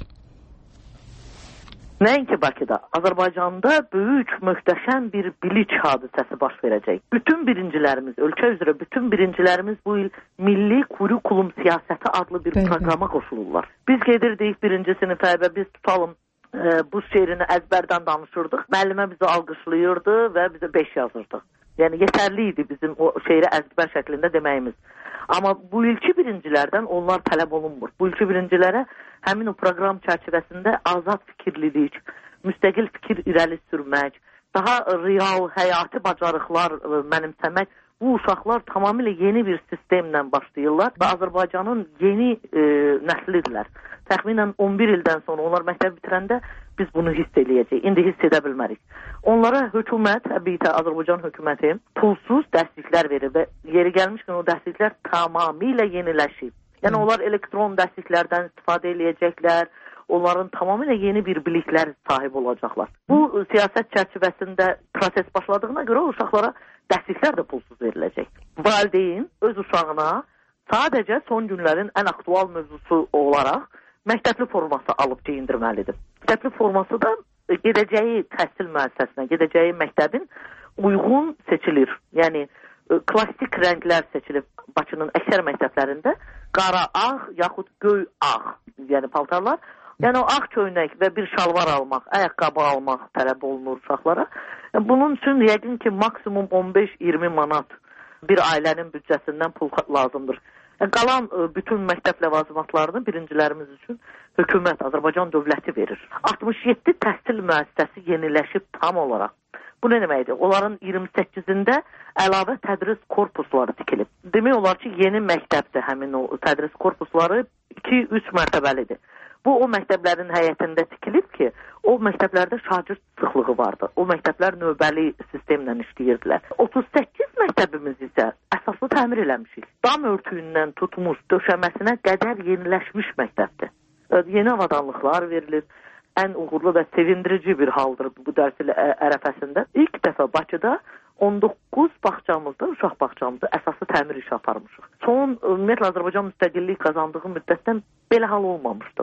Nəinki Bakıda, Azərbaycanda böyük, möhtəşəm bir bilik hadisəsi baş verəcək. Bütün birincilərimiz, ölkə üzrə bütün birincilərimiz bu il Milli Kurikulum Siyasəti adlı bir Bəli. Proqrama qoşulurlar. Biz gedirdik birinci sinifə və biz tutalım e, bu şeirini əzbərdən danışırdıq. Müəllimə bizi alqışlayırdı və bizə beş yazırdıq. Yəni yetərli idi bizim o şeiri əzbər şəklində deməyimiz. Amma bu ilki birincilərdən onlar tələb olunmur. Bu ilki birincilərə həmin o proqram çərçivəsində azad fikirlilik, müstəqil fikir irəli sürmək, daha real, həyati bacarıqlar mənimsəmək, bu uşaqlar tamamilə yeni bir sistemlə başlayırlar və Azərbaycanın yeni e, nəslidirlər. Təxminən on bir ildən sonra onlar məktəb bitirəndə biz bunu hiss eləyəcəyik. İndi hiss edə bilmərik. Onlara hökumət, həqiqətən Azərbaycan hökuməti pulsuz dərsliklər verir və yeri gəlmişkən o dərsliklər tamamilə yeniləşib. Yəni onlar elektron dərsliklərdən istifadə eləyəcəklər, onların tamamilə yeni bir biliklər sahib olacaqlar. Bu siyasət çərçivəsində proses başladığına görə o uşaqlara dərsliklər də pulsuz veriləcək. Valideyn öz uşağına sadəcə son günlərin ən aktual mövzusu olaraq məktəbli forması alıb geyindirməlidir. Məktəbli forması da gedəcəyi təhsil müəssisəsinə, gedəcəyi məktəbin uyğun seçilir. Yəni klassik rənglər seçilib Bakının əksər məktəblərində qara ağ yaxud göy ağ, yəni paltarlar. Yəni o ağ köynək və bir şalvar almaq, ayaqqabı almaq tələb olunur uşaqlara. Bunun üçün yəqin ki maksimum on beş iyirmi manat bir ailənin büdcəsindən pul lazımdır. Qalan bütün məktəb ləvazimatlarını birincilərimiz üçün hökumət, Azərbaycan dövləti verir. altmış yeddi təhsil müəssisəsi yeniləşib tam olaraq. Bu nə deməkdir? Onların iyirmi səkkizində əlavə tədris korpusları tikilib. Demək olar ki, yeni məktəbdir həmin o tədris korpusları iki üç mərtəbəlidir. Bu, o məktəblərin həyətində tikilib ki, o məktəblərdə şagird sıxlığı vardı. O məktəblər növbəli sistemlə işləyirdilər. otuz səkkiz məktəbimiz isə əsaslı təmir eləmişik. Dam örtüyündən tutmuş döşəməsinə qədər yeniləşmiş məktəbdir. Yeni avadanlıqlar verilir. Ən uğurlu və sevindirici bir haldır bu dərsil ərəfəsində. İlk dəfə Bakıda on doqquz bağçamızda, uşaq bağçamızda əsaslı təmir işi aparmışıq. Son, ümumiyyətlə, Azərbaycan müstəqillik qazandığı müddətdən belə hal olmamışdı.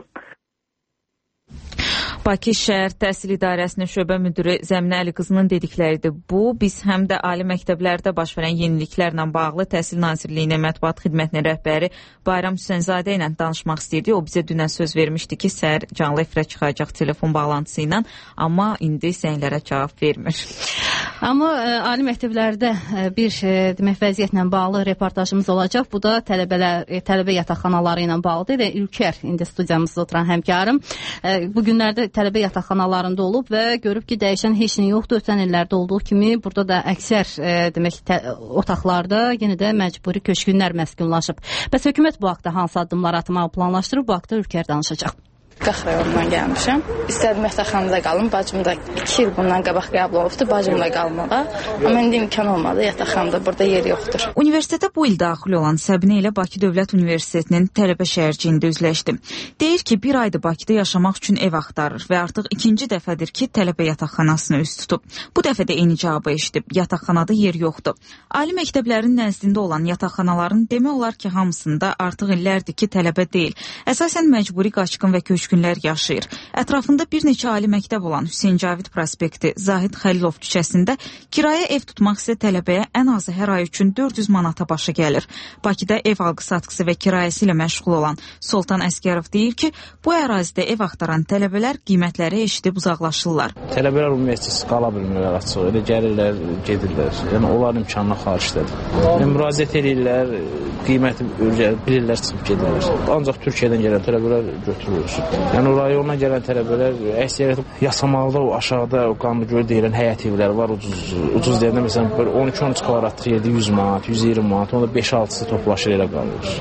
Bakı Şəhər Təhsil İdarəsinin şöbə müdürü Zəminə Əli qızının dedikləridir. Bu, biz həm də ali məktəblərdə baş verən yeniliklərlə bağlı Təhsil Nazirliyinin mətbuat xidmətinin rəhbəri Bayram Hüseynzadə ilə danışmaq istəyirdi. O bizə dünən söz vermişdi ki, səhər canlı efirə çıxacaq telefon bağlantısı ilə, amma indi zənglərə cavab vermir. Amma ə, ali məktəblərdə ə, bir ə, demək vəziyyətlə bağlı reportajımız olacaq. Bu da tələbələr, ə, tələbə yataqxanaları ilə bağlıdır. Elə İlker indi studiyamızda oturan həmkarım ə, bu günlərdə tələbə yataqxanalarında olub və görüb ki, dəyişən heç nə yoxdur. Ötən illərdə olduğu kimi burada da əksər ə, demək tə, otaqlarda yenə də məcburi köçkünlər məskunlaşıb. Bəs hökumət bu haqda hansı addımlar atmağı planlaşdırıb? Bu haqda Ülker danışacaq. Qax rayonundan gəlmişəm. İstədim yataqxanada qalım. Bacım da iki il bundan qabaq qəbul olubdu bacımla qalmağa. Amma indi imkan olmadı. Yataqxanada burada yer yoxdur. Universitetə bu il daxil olan Səbinə ilə Bakı Dövlət Universitetinin tələbə şəhərciyində üzləşdi. Deyir ki, bir aydır Bakıda yaşamaq üçün ev axtarır və artıq ikinci dəfədir ki, tələbə yataqxanasını üst tutub. Bu dəfə də eyni cavabı eşidib. Yataqxanada yer yoxdur. Ali məktəblərin nəzdində olan yataqxanaların demək olar ki, hamısında artıq illərdir ki, tələbə deyil. Əsasən məcburi qaçqın və köçkün günlər yaşayır. Ətrafında bir neçə ali məktəb olan Hüseyn Cavid prospekti, Zahid Xəlilov küçəsində kirayə ev tutmaq isə tələbəyə ən azı hər ay üçün dörd yüz manata başa gəlir. Bakıda ev alqı-satqısı və kirayəsi ilə məşğul olan Soltan Əskərov deyir ki, bu ərazidə ev axtaran tələbələr qiymətləri eşidib uzaqlaşırlar. Tələbələr ümumiyyətcə qala bilmirlər açıq, elə gəlirlər, gedirlər. Yəni onların imkanına xaricdədir. Yəni müraciət edirlər, qiyməti bilirlər, çıxıb gedirlər. Ancaq Türkiyədən gələn tələbələr götürülür. Yəni rayona gələn tələbələr əksəriyyət Yasamalda o aşağıda o Qanlıgöl deyilən həyət evləri var ucuz ucuz deyəndə məsələn on iki on üç kvadrat yerdə yüz manat, yüz iyirmi manat, onda beş altısı toplaşır elə qalır.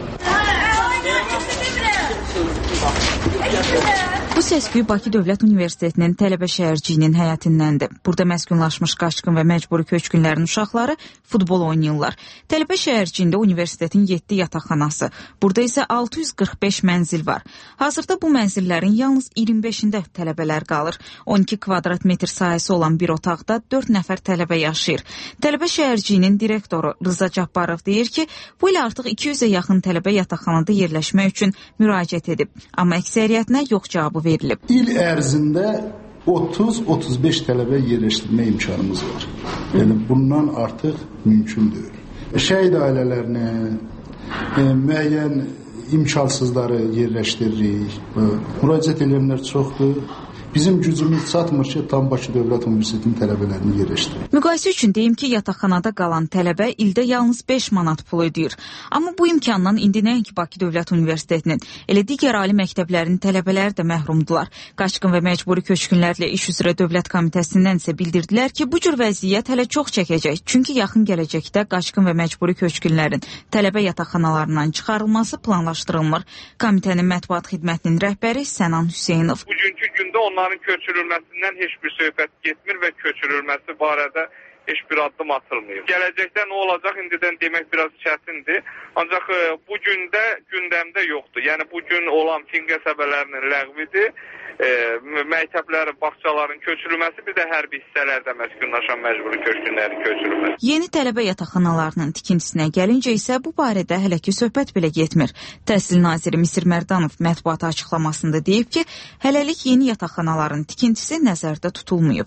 Bu səs-küy Bakı Dövlət Universitetinin tələbə şəhərciyinin həyətindəndir. Burada məskunlaşmış qaçqın və məcburi köçkünlərin uşaqları futbol oynayırlar. Tələbə şəhərciyində universitetin yeddi yataqxanası, burada isə altı yüz qırx beş mənzil var. Hazırda bu mənzillərin yalnız iyirmi beşində tələbələr qalır. on iki kvadrat metr sahəsi olan bir otaqda dörd nəfər tələbə yaşayır. Tələbə şəhərciyinin direktoru Rıza Cabbarov deyir ki, bu il artıq iki yüzə yaxın tələbə yataqxanada yerləşmək üçün müraciət edib. Amma əksəriyyətinə yox cavabı verilib. İl ərzində otuz otuz beş tələbə yerləşdirmə imkanımız var. Yəni bundan artıq mümkün deyil. Şəhid ailələrinə e, müəyyən imkansızları yerləşdiririk. Müraciət edənlər çoxdur. Bizim gücümüz çatmır ki, tam Bakı Dövlət Universitetinin tələbələrini yerləşdirir. Müqayisə üçün deyim ki, yataqxanada qalan tələbə ildə yalnız beş manat pul ödəyir. Amma bu imkandan indi nəinki Bakı Dövlət Universitetinin, elə digər ali məktəblərin tələbələri də məhrumdular. Qaçqın və məcburi köçkünlərlə iş üzrə Dövlət Komitəsindən isə bildirdilər ki, bu cür vəziyyət hələ çox çəkəcək. Çünki yaxın gələcəkdə qaçqın və məcburi köçkünlərin tələbə yataqxanalarından çıxarılması planlaşdırılmır. Komitənin mətbuat xidmətinin rəhbəri Sənan Hüseynov. Bugünkü gündə onlar onların köçürülməsindən heç bir söhbət getmir və köçürülməsi barədə heç bir addım atılmayıb. Gələcəkdə nə olacaq indidən demək biraz çətindir. Ancaq bu gündə gündəmdə yoxdur. Yəni bu gün olan fin qəsəbələrinin ləğvidir, e, məktəblərin, bağçaların köçürülməsi, bir də hərbi hissələrdə məskunlaşan məcburi köçkünlərin köçürülməsi. Yeni tələbə yataqxanalarının tikintisinə gəlincə isə bu barədə hələ ki söhbət belə getmir. Təhsil naziri Misir Mərdanov mətbuata açıqlamasında deyib ki, hələlik yeni yataqxanaların tikintisi nəzərdə tutulmayıb.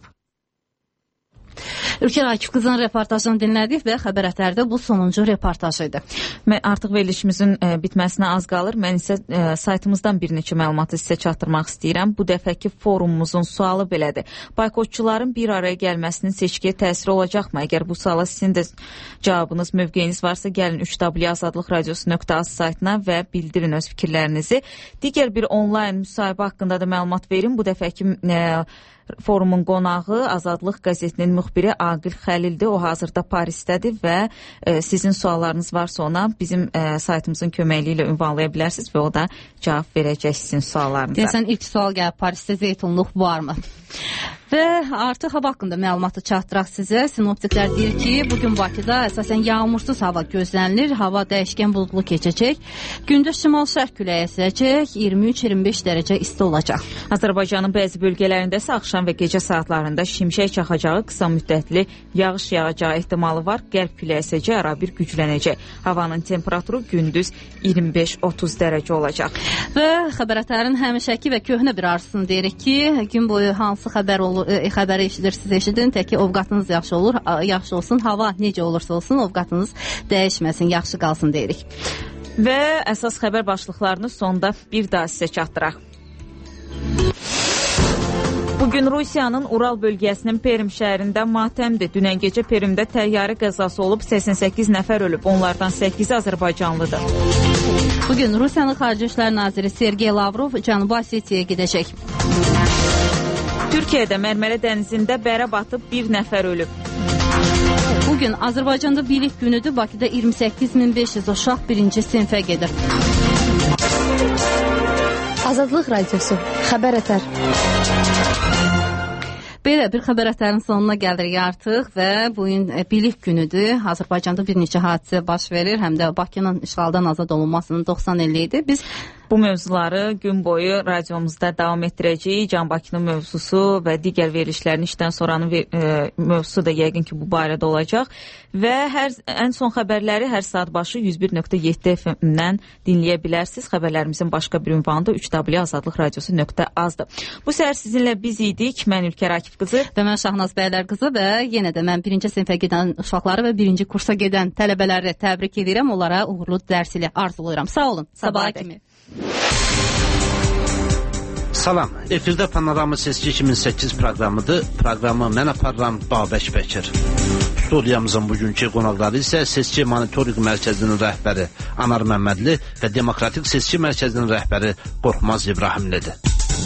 Ülker Akif qızın reportajını dinlədik və xəbər ətərdə bu sonuncu reportaj idi. Mən artıq verilişimizin e, bitməsinə az qalır. Mən isə e, saytımızdan bir neçə məlumatı sizə çatdırmaq istəyirəm. Bu dəfəki forumumuzun sualı belədir. Boykotçuların bir araya gəlməsinin seçkiyə təsiri olacaqmı? Əgər bu suala sizin də cavabınız, mövqeyiniz varsa, gəlin üç w azadlıq radiosu nöqtə az saytına və bildirin öz fikirlərinizi. Digər bir onlayn müsahibə haqqında da məlumat verin. Bu dəfəki e, forumun qonağı Azadlıq qəzetinin müxbiri Aqil Xəlildir. O hazırda Parisdədir və e, sizin suallarınız varsa ona bizim e, saytımızın köməkliyi ilə ünvanlaya bilərsiniz və o da cavab verəcək sizin suallarınıza. Deyəsən ilk sual gəlib, Parisdə zeytunluq varmı? Və artıq hava haqqında məlumatı çatdıraq sizə. Sinoptiklər deyir ki, bugün Bakıda əsasən yağmursuz hava gözlənilir. Hava dəyişkən buludlu keçəcək. Gündüz şimal-şərq küləyi əsəcək. iyirmi üç iyirmi beş dərəcə isti olacaq. Azərbaycanın bəzi bölgələrində isə axşam və gecə saatlarında şimşək çaxacağı, qısa müddətli yağış yağacağı ehtimalı var. Qərb küləyi əsəcək, ara bir güclənəcək. Havanın temperaturu gündüz iyirmi beş otuz dərəcə olacaq. Və xəbərətlərin həmişəki və köhnə bir arzusunu deyirik ki, gün boyu hansı xəbər olur, e, xəbəri eşidirsiniz, eşidin, tək ki ovqatınız yaxşı olur, yaxşı olsun, hava necə olursa olsun, ovqatınız dəyişməsin, yaxşı qalsın deyirik. Və əsas xəbər başlıqlarını sonda bir daha sizə çatdıraq. Bu Bugün Rusiyanın Ural bölgəsinin Perm şəhərində matəmdir. Dünən gecə Permdə təyyarə qəzası olub, səksən səkkiz nəfər ölüb, onlardan səkkizi Azərbaycanlıdır. Bugün Rusiyanın Xarici İşlər Naziri Sergey Lavrov Cənubi Osetiyaya gedəcək. Türkiyədə Mərmərə dənizində bərə batıb bir nəfər ölüb. Bugün Azərbaycanda bilik günüdür. Bakıda iyirmi səkkiz min beş yüz uşaq birinci sinfə gedir. Azadlıq Radiosu, xəbər ətər. Belə bir xəbər ətərin sonuna gəlirik artıq və bugün bilik günüdür. Azərbaycanda bir neçə hadisə baş verir, həm də Bakının işğaldan azad olunmasının doxsan illiyi idi. Biz bu mövzuları gün boyu radiomuzda davam etdirəcəyik. Can Bakının mövzusu və digər verilişlərin işdən sonranın e, mövzusu da yəqin ki bu barədə olacaq. Və hər ən son xəbərləri hər saat başı yüz bir nöqtə yeddi F M-dən dinləyə bilərsiniz. Xəbərlərimizin başqa bir ünvanı da üç w azadlıq radiosu nöqtə az-dır. Bu səhər sizinlə biz idik. Mən Ülkər Akif qızı və mən Şahnaz Bəylər qızı və yenə də mən birinci sinfə gedən uşaqları və birinci kursa gedən tələbələri təbrik edirəm. Onlara uğurlu dərs ilə arzulayıram. Sağ olun. Sabaha kimi. Salam, efirdə Panorama Seçki iki min səkkiz proqramıdır. Proqramı mən aparıram Babək Bəkir. Studiyamızın bugünkü qonaqları isə Seçki Monitoring Mərkəzinin rəhbəri Anar Məmmədli və Demokratik Seçki Mərkəzinin rəhbəri Qorxmaz İbrahimlidir.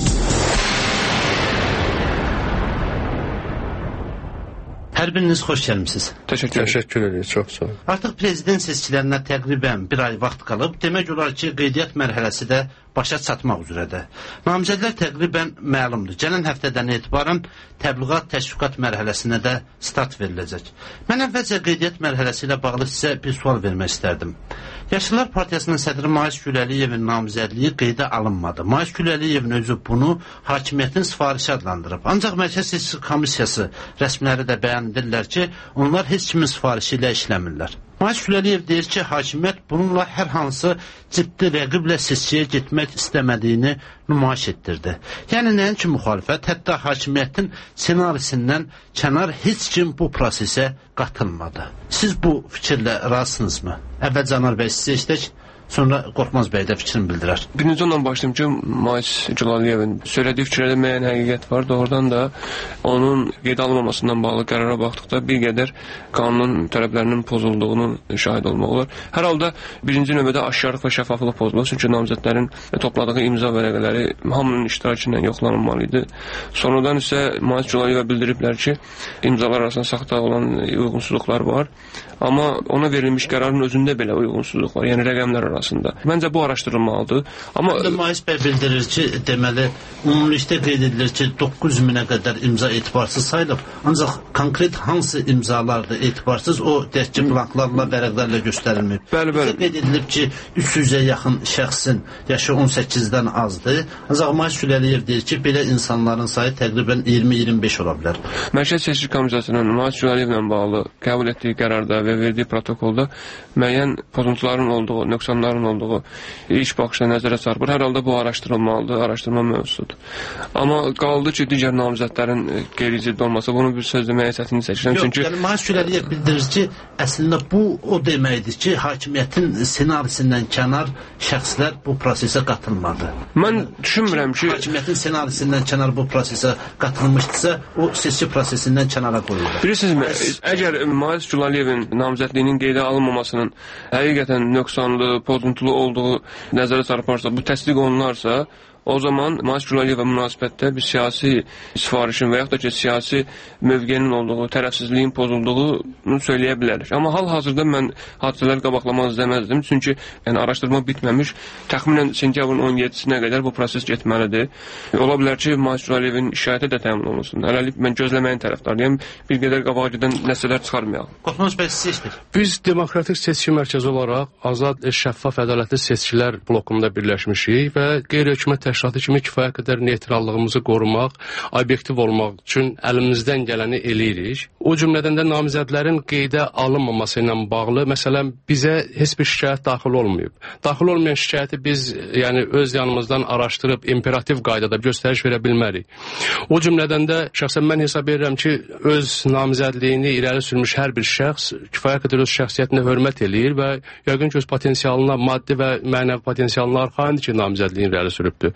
Hər biriniz xoş gəlmişsiniz. Təşəkkür, Təşəkkür edir, çox sağ olun. Artıq prezident seçkilərinə təqribən bir ay vaxt qalıb. Demək olar ki, qeydiyyat mərhələsi də başa çatmaq üzrədir. Namizədlər təqribən məlumdur. Gələn həftədən etibarən təbliğat, təşviqat mərhələsinə də start veriləcək. Mən əvvəlcə qeydiyyat mərhələsi ilə bağlı sizə bir sual vermək istərdim. Yaşlılar Partiyasının sədri Mais Güləliyevin namizədliyi qeydə alınmadı. Mais Güləliyevin özü bunu hakimiyyətin sifarişi adlandırıb. Ancaq Mərkəz Seçki Komissiyası rəsmiləri də bəyan edirlər ki, onlar heç kimin sifarişi ilə işləmirlər. Mais Gülaliyev deyir ki, hakimiyyət bununla hər hansı ciddi rəqiblə seçkiyə getmək istəmədiyini nümayiş etdirdi. Yəni nəyin ki müxalifət, hətta hakimiyyətin senarisindən kənar heç kim bu prosesə qatılmadı. Siz bu fikirlə razısınızmı? Əvvəl Canar bəy sizə istək, sonra Qorxmaz bəy də fikrini bildirər. Birinci ondan başlayayım ki, Mais Güləliyevin söylədiyi fikirlərdə müəyyən həqiqət var. Doğrudan da onun qeydə alınmamasından bağlı qərara baxdıqda bir qədər qanun tələblərinin pozulduğunu şahid olmaq olar. Hər halda birinci növbədə aşkarlıq və şəffaflıq pozulur. Çünki namizədlərin topladığı imza vərəqələri hamının iştirakı ilə yoxlanılmalı idi. Sonradan isə Mais Güləliyevə bildiriblər ki, imzalar arasında saxta olan uyğunsuzluqlar var. Amma ona verilmiş qərarın özündə belə uyğunsuzluq var. Yəni rəqəmlər arasında. Məncə bu araşdırılmalıdır. Amma Mais bəy bildirir ki, deməli, ümumilikdə qeyd edilir ki, doqquz minə qədər imza etibarsız sayılıb. Ancaq konkret hansı imzalardır etibarsız, o dəhki blanklarla, vərəqlərlə göstərilməyib. Bəli, bəli. Qeyd edilib ki, üç yüzə yaxın şəxsin yaşı on səkkizdən azdır. Ancaq Mais Güləliyev deyir ki, belə insanların sayı təqribən iyirmi iyirmi beş ola bilər. Mərkəz Seçki Komissiyasının Mais Güləliyevlə bağlı qəbul etdiyi qərarda və verdiyi protokolda müəyyən pozuntuların olduğu, nöqsanların olduğu ilk baxışda nəzərə çarpır. Hər halda bu araşdırılmalıdır, araşdırma mövzusudur. Amma qaldı ki, digər namizədlərin qeyri-ciddi olması, bunu bir sözlə müəyyən çətinlik çəkirəm. Yox, Çünki... yəni Mais Güləliyev bildirir ki, əslində bu o deməkdir ki, hakimiyyətin senarisindən kənar şəxslər bu prosesə qatılmadı. Mən düşünmürəm ki... Hakimiyyətin senarisindən kənar bu prosesə qatılmışdırsa, o seçki prosesindən kənara qoyulur. Bilirsinizmi, əgər Mais Gülaliyevin namizədliyinin qeydə alınmamasının həqiqətən nöqsanlı, pozuntulu olduğu nəzərə çarparsa, bu təsdiq olunarsa, o zaman Mais Gülaliyevə münasibətdə bir siyasi sifarişin və yaxud da ki, siyasi mövqenin olduğu, tərəfsizliyin pozulduğunu söyləyə bilərik. Amma hal-hazırda mən hadisələri qabaqlamaq istəməzdim. Çünki yəni, araşdırma bitməmiş, təxminən sentyabrın on yeddisinə qədər bu proses getməlidir. Ola bilər ki, Mais Gülaliyevin şikayəti də təmin olunsun. Hələlik mən gözləməyin tərəfdarıyam. Bir qədər qabağa gedən nəsələr çıxarmayalım. Qorxmaz bəy, siz seçdir. Biz Demokratik Seçki Mərkəzi olaraq azad, şəffaf, ədalətli seçkilər blokunda birləşmişik və qeyri-hökumət təşkilatı kimi kifayət qədər neytrallığımızı qorumaq, obyektiv olmaq üçün əlimizdən gələni eləyirik. O cümlədən də namizədlərin qeydə alınmaması ilə bağlı, məsələn, bizə heç bir şikayət daxil olmayıb. Daxil olmayan şikayəti biz yəni, öz yanımızdan araşdırıb, imperativ qaydada göstəriş verə bilmərik. O cümlədən də şəxsən mən hesab edirəm ki, öz namizədliyini irəli sürmüş hər bir şəxs kifayət qədər öz şəxsiyyətinə hörmət eləyir və yəqin ki, öz potensialına, maddi və mənəvi potensialına arxayındır ki, namizədliyini irəli sürübdür.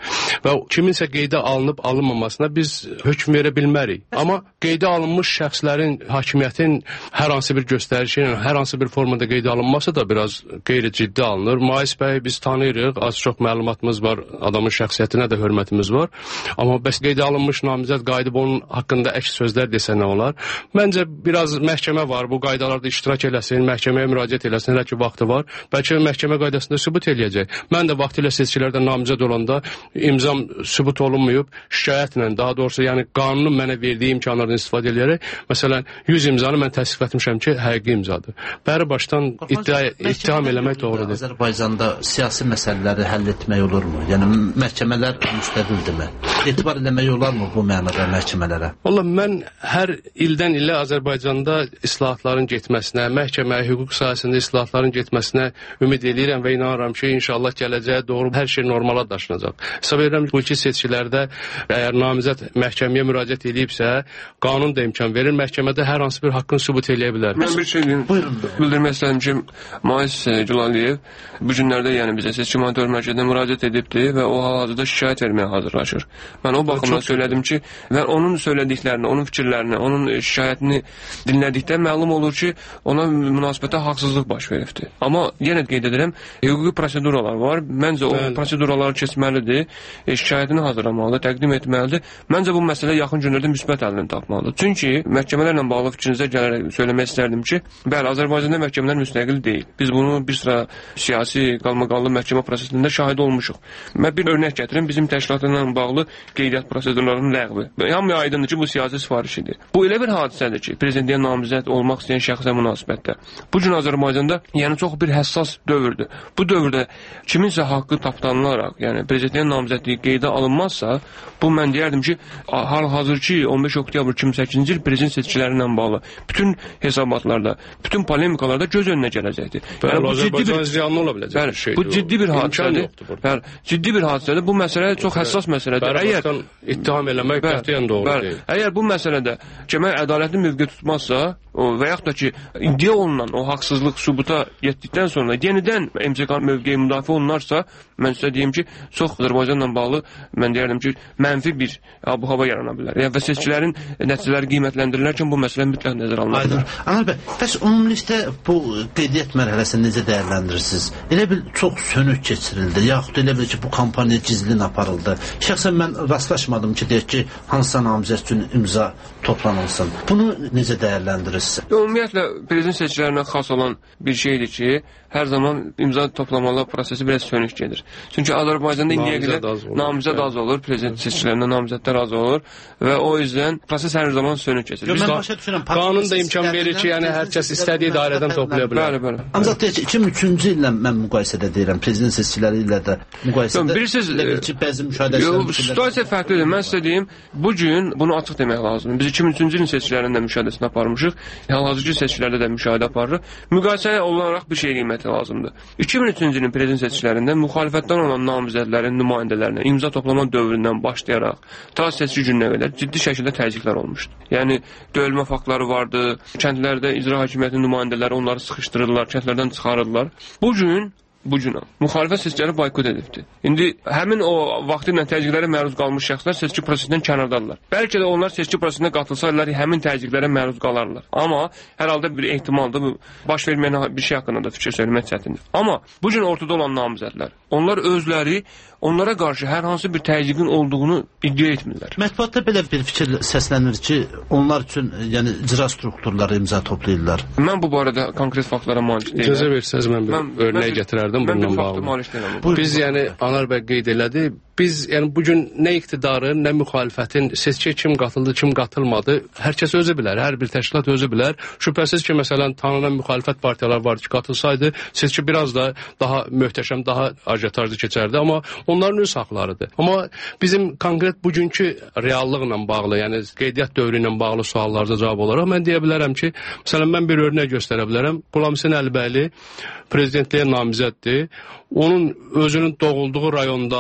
Və kiminsə qeydə alınıb alınmamasına biz hökm verə bilmərik. Amma qeydə alınmış şəxslərin hakimiyyətin hər hansı bir göstərişi ilə, hər hansı bir formada qeydə alınması da biraz qeyri-ciddi alınır. Mais bəy biz tanıyırıq, az çox məlumatımız var, adamın şəxsiyyətinə də hörmətimiz var. Amma bəs qeydə alınmış namizəd qayıdıb onun haqqında əks sözlər desə nə olar? Məncə biraz məhkəmə var, bu qaydalarda iştirak eləsin, məhkəməyə müraciət eləsin, hələ ki vaxtı var. Bəlkə məhkəmə qaydasında sübut eləyəcək. Mən də vaxtilə seçkilərdə namizəd olanda imzam sübut olunmayıb, şikayətlə, daha doğrusu yəni qanunun mənə verdiyi imkanlardan istifadə edərək, məsələn yüz imzanı mən təsdiq etmişəm ki, həqiqi imzadır. Bəri başdan iddia, ittiham eləmək doğrudur. Azərbaycanda siyasi məsələləri həll etmək olurmu? Yəni məhkəmələr müstəqildirmi? Etibar eləmək olarmı bu mənada məhkəmələrə? Valla mən hər ildən ilə Azərbaycanda islahatların getməsinə, məhkəmə, hüquq sahəsində islahatların getməsinə ümid edirəm və inanıram ki, inşallah gələcəyə doğru hər şey normala daşınacaq. Hesab edirəm bu iki seçkilərdə əgər namizəd məhkəməyə müraciət edibsə, qanun da imkan verir, məhkəmədə hər hansı bir haqqını sübut eləyə bilər. Mən bir şey bildirmək istədim ki, Mais Cülaliyev bu günlərdə yəni bizə seçki monitör mərkəzinə müraciət edibdir və o hal-hazırda şikayət verməyə hazırlaşır. Mən o baxımdan söylədim ki, və onun söylədiklərini, onun fikirlərini, onun şikayətini dinlədikdə məlum olur ki, ona münasibətə haqsızlıq baş veribdir. Amma yenə qeyd edirəm, hüquqi proseduralar var. Məncə o proseduraları keçməlidir, şikayətini hazırlamalıdır, təqdim etməlidir. Məncə bu məsələ yaxın günlərdə müsbət həllini tapmalıdır. Çünki məhkəmələrlə bağlı fikrinizə gələrək söyləmək istərdim ki, bəli, Azərbaycanda məhkəmələr müstəqil deyil. Biz bunu bir sıra siyasi qalmaqallı məhkəmə prosesində şahid olmuşuq. Mən bir örnək gətirim, bizim təşkilatla bağlı qeydiyyat prosedurlarının ləğvi. Hamıya aydındır ki, bu siyasi sifarişidir. Bu elə bir hadisədir ki, prezidentliyə namizəd olmaq istəyən şəxsə münasibətdə. Bu gün Azərbaycanda yəni çox bir həssas dövrdür. Bu dövrdə kiminsə haqqı tapdanılaraq, yəni prezidentliyə namizədliyi qeydə alınmazsa, bu mən deyərdim ki, hal-hazırki on beş oktyabr iki min səkkizinci il prezident seçkiləri ilə bağlı bütün hesabatlarda, bütün polemikalarda göz önünə gələcəkdir. Yəni, bu ciddi bir ziyanlı ola biləcək bəli, şeydir. Bu ciddi bir hadisədir. Bəli, ciddi bir hadisədir. Bu məsələ çox həssas məsələdir. Əgər ittiham eləmək qətiyyən doğru deyil. Əgər bu məsələdə cəmiyyət ədalətli mövqe tutmazsa, və yaxud da ki, iddia olunan o haqsızlıq sübuta yetdikdən sonra yenidən M C K mövqeyi müdafiə olunarsa, mən sizə deyim ki, çox Azərbaycanla bağlı mən deyərdim ki, mənfi bir abu-hava yarana bilər. Yəni, və seçkilərin nəticələri qiymətləndirilərkən bu məsələ mütləq nəzərə alınmalıdır. Anar bəy, bəs ümumilikdə bu qeydiyyat mərhələsini necə dəyərləndirirsiniz? Elə bil çox sönük keçirildi, yaxud elə bil ki, bu kampaniya gizlin aparıldı. Şəxsən mən rastlaşmadım ki, deyək ki, hansısa namizəd üçün imza toplanılsın. Bunu necə dəyərləndirirsiniz? Ümumiyyətlə, prezident seçkilərinə xas olan bir şeydir ki, hər zaman imza toplamalar prosesi biraz sönük gedir. Çünki Azərbaycanda indiyə qədər namizəd az olur, prezident seçkilərində namizədlər az olur və o yüzden proses hər zaman sönük keçir. Qanun da imkan verir ki, yəni hər kəs istədiyi dairədən toplaya bilər. Bəli, bəli. Ancaq deyək ki, iki min üçüncü illə mən müqayisədə deyirəm, prezident seçkiləri ilə də müqayisədə. Bilirsiniz, situasiya fərqlidir. Mən sizə deyim, bu gün bunu açıq demək lazımdır. Biz iki min üçüncü ilin seçkilərində müşahidəsini aparmışıq, hal-hazırki seçkilərdə də müşahidə aparırıq. Müqayisə olaraq bir şey qiyməti lazımdır. iki min üçüncü ilin prezident seçkilərində müxalifətdən olan namizədlərin nümayəndələrinə imza toplama dövründən başlayaraq ta seçki gününə qədər ciddi şəkildə təzyiqlər olmuşdu. Yəni döyülmə faktları vardı, kəndlərdə icra hakimiyyətinin nümayəndələri onları sıxışdırırlar, kəndlərdən çıxarırlar. Bu gün bu gün müxalifət seçkiləri boykot edibdir. İndi həmin o vaxtı ilə təzyiqlərə məruz qalmış şəxslər seçki prosesindən kənardadırlar. Bəlkə də onlar seçki prosesində qatılsalar həmin təzyiqlərə məruz qalarlar. Amma hər halda bir ehtimaldır, bu baş verməyən bir şey haqqında da fikir söyləmək çətindir. Amma bu gün ortada olan namizədlər, onlar özləri onlara qarşı hər hansı bir təzyiqin olduğunu iddia etmirlər. Mətbuatda belə bir fikir səslənir ki, onlar üçün yəni icra strukturları imza toplayırlar. Mən bu barədə konkret faktlara malik deyiləm. İcazə versəz mən bir mən, örnək mən, gətirərdim bununla bağlı. Biz yəni Anar bəy qeyd elədi. Biz yəni bu gün nə iqtidarın, nə müxalifətin seçkiyə kim qatıldı, kim qatılmadı, hər kəs özü bilər, hər bir təşkilat özü bilər. Şübhəsiz ki, məsələn, tanınan müxalifət partiyalar var ki, qatılsaydı, seçki biraz da daha möhtəşəm, daha ajitajlı keçərdi, amma onların öz haqlarıdır. Amma bizim konkret bugünkü reallıqla bağlı, yəni qeydiyyat dövrü ilə bağlı suallarda cavab olaraq mən deyə bilərəm ki, məsələn, mən bir örnək göstərə bilərəm. Qulam Hüseyn Əlibəyli prezidentliyə namizəddir. Onun özünün doğulduğu rayonda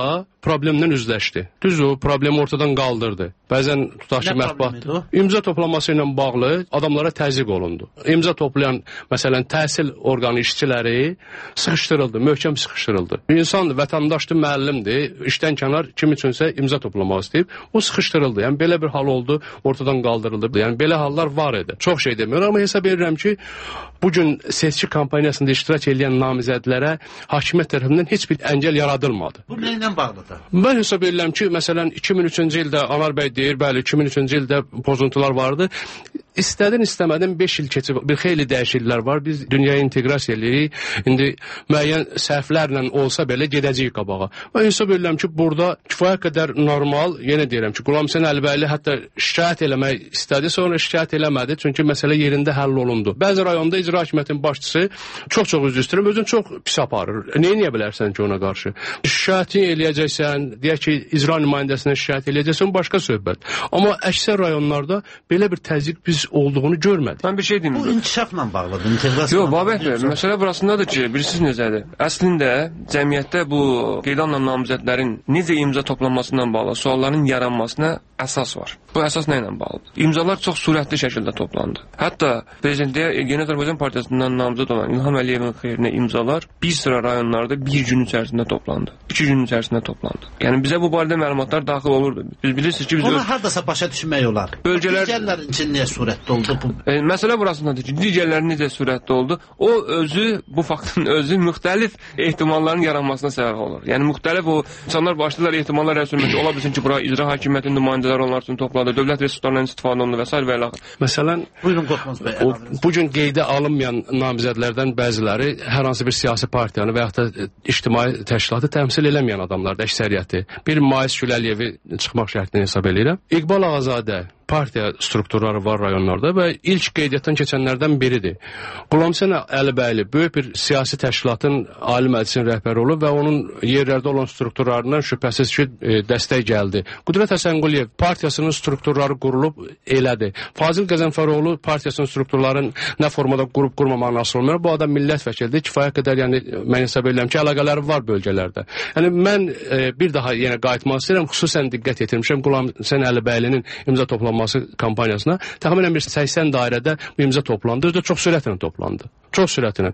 problemlə üzləşdi. Düz o problemi ortadan qaldırdı. Bəzən tutaq ki, mətbuat imza toplaması ilə bağlı adamlara təzyiq olundu. İmza toplayan, məsələn, təhsil orqanı işçiləri sıxışdırıldı, möhkəm sıxışdırıldı. İnsan vətəndaşdır, müəllimdir, işdən kənar kim üçünsə imza toplamaq istəyib, o sıxışdırıldı. Yəni belə bir hal oldu, ortadan qaldırıldı. Yəni belə hallar var idi. Çox şey demiyorum, amma hesab edirəm ki, bugün seçki kampaniyasında iştirak edən namizədlərə hakimiyyət tərəfindən heç bir əngəl yaradılmadı. Bu nə ilə bağlıdır? Mən hesab edirəm ki, məsələn, iki min üçüncü ildə Anar bəy deyir, bəli, iki min üçüncü ildə pozuntular vardı. İstədin, istəmədin beş il keçib, bir xeyli dəyişikliklər var. Biz dünyaya inteqrasiya edirik. İndi müəyyən səhvlərlə olsa belə gedəcəyik qabağa. Mən hesab edirəm ki, burada kifayət qədər normal, yenə deyirəm ki, Qulam Hüseyn Əlibəyli hətta şikayət eləmək istədi, sonra şikayət eləmədi, çünki məsələ yerində həll olundu. Bəzi rayonda icra hakimiyyətinin başçısı çox-çox üzr istəyirəm, özünü çox pis aparır. Neyə niyə bilərsən ki, ona qarşı? Şikayətini eləyəcəksən, deyək ki, icra nümayəndəsinə şikayət eləyəcəksən, başqa söhbət. Amma əksər rayonlarda belə bir təzyiq biz olduğunu görmədik. Mən bir şey deyim. Bu inkişafla bağlıdır, inteqrasiya. Yox, Babək bəy, məsələ burasındadır ki, bilirsiniz necədir? Əslində cəmiyyətdə bu qeydə alınan namizədlərin necə imza toplanmasından bağlı sualların yaranmasına əsas var. Bu əsas nə ilə bağlıdır? İmzalar çox sürətli şəkildə toplandı. Hətta prezidentliyə Yeni Azərbaycan Partiyasından namizəd olan İlham Əliyevin xeyrinə imzalar bir sıra rayonlarda bir gün içərisində toplandı. İki gün içərisində toplandı. Yəni bizə bu barədə məlumatlar daxil olurdu. Biz bilirsiniz ki, biz ona hardasa başa düşmək olar. Bölgələr digərlərin üçün niyə sürətli oldu bu? E, məsələ burasındadır ki, digərlərin necə sürətli oldu? O özü, bu faktın özü müxtəlif ehtimalların yaranmasına səbəb olur. Yəni müxtəlif o insanlar başlayırlar ehtimallar rəsmləşdirmək. Ola bilsin ki, bura icra hakimiyyətinin nümayəndələri onlar üçün topladı, dövlət resurslarından istifadə olundu və s. və ilə. Məsələn, buyurun Qorxmaz bəy. O, bu gün qeydə alınmayan namizədlərdən bəziləri hər hansı bir siyasi partiyanı və yaxud da ictimai təşkilatı təmsil eləməyən adamlardır əksəriyyəti. Bir Mais Güləliyevi çıxmaq şərtini hesab edirəm. İqbal Ağazadə partiya strukturları var rayonlarda və ilk qeydiyyatdan keçənlərdən biridir. Qulam Hüseyn Əlibəyli böyük bir siyasi təşkilatın ali məclisin rəhbəri olub və onun yerlərdə olan strukturlarından şübhəsiz ki, e, dəstək gəldi. Qudrət Həsənquliyev partiyasının strukturları qurulub elədi. Fazil Qəzənfəroğlu partiyasının strukturların nə formada qurub qurmamağını asılı olmuyor. Bu adam millət vəkilidir. Kifayət qədər, yəni mən hesab edirəm ki, əlaqələri var bölgələrdə. Yəni mən e, bir daha yenə qayıtmaq istəyirəm. Xüsusən diqqət yetirmişəm Qulam Hüseyn Əlibəylinin imza toplaması kampaniyasına. Təxminən bir səksən dairədə imza toplandı. Özü də çox sürətlə toplandı. Çox sürətlə.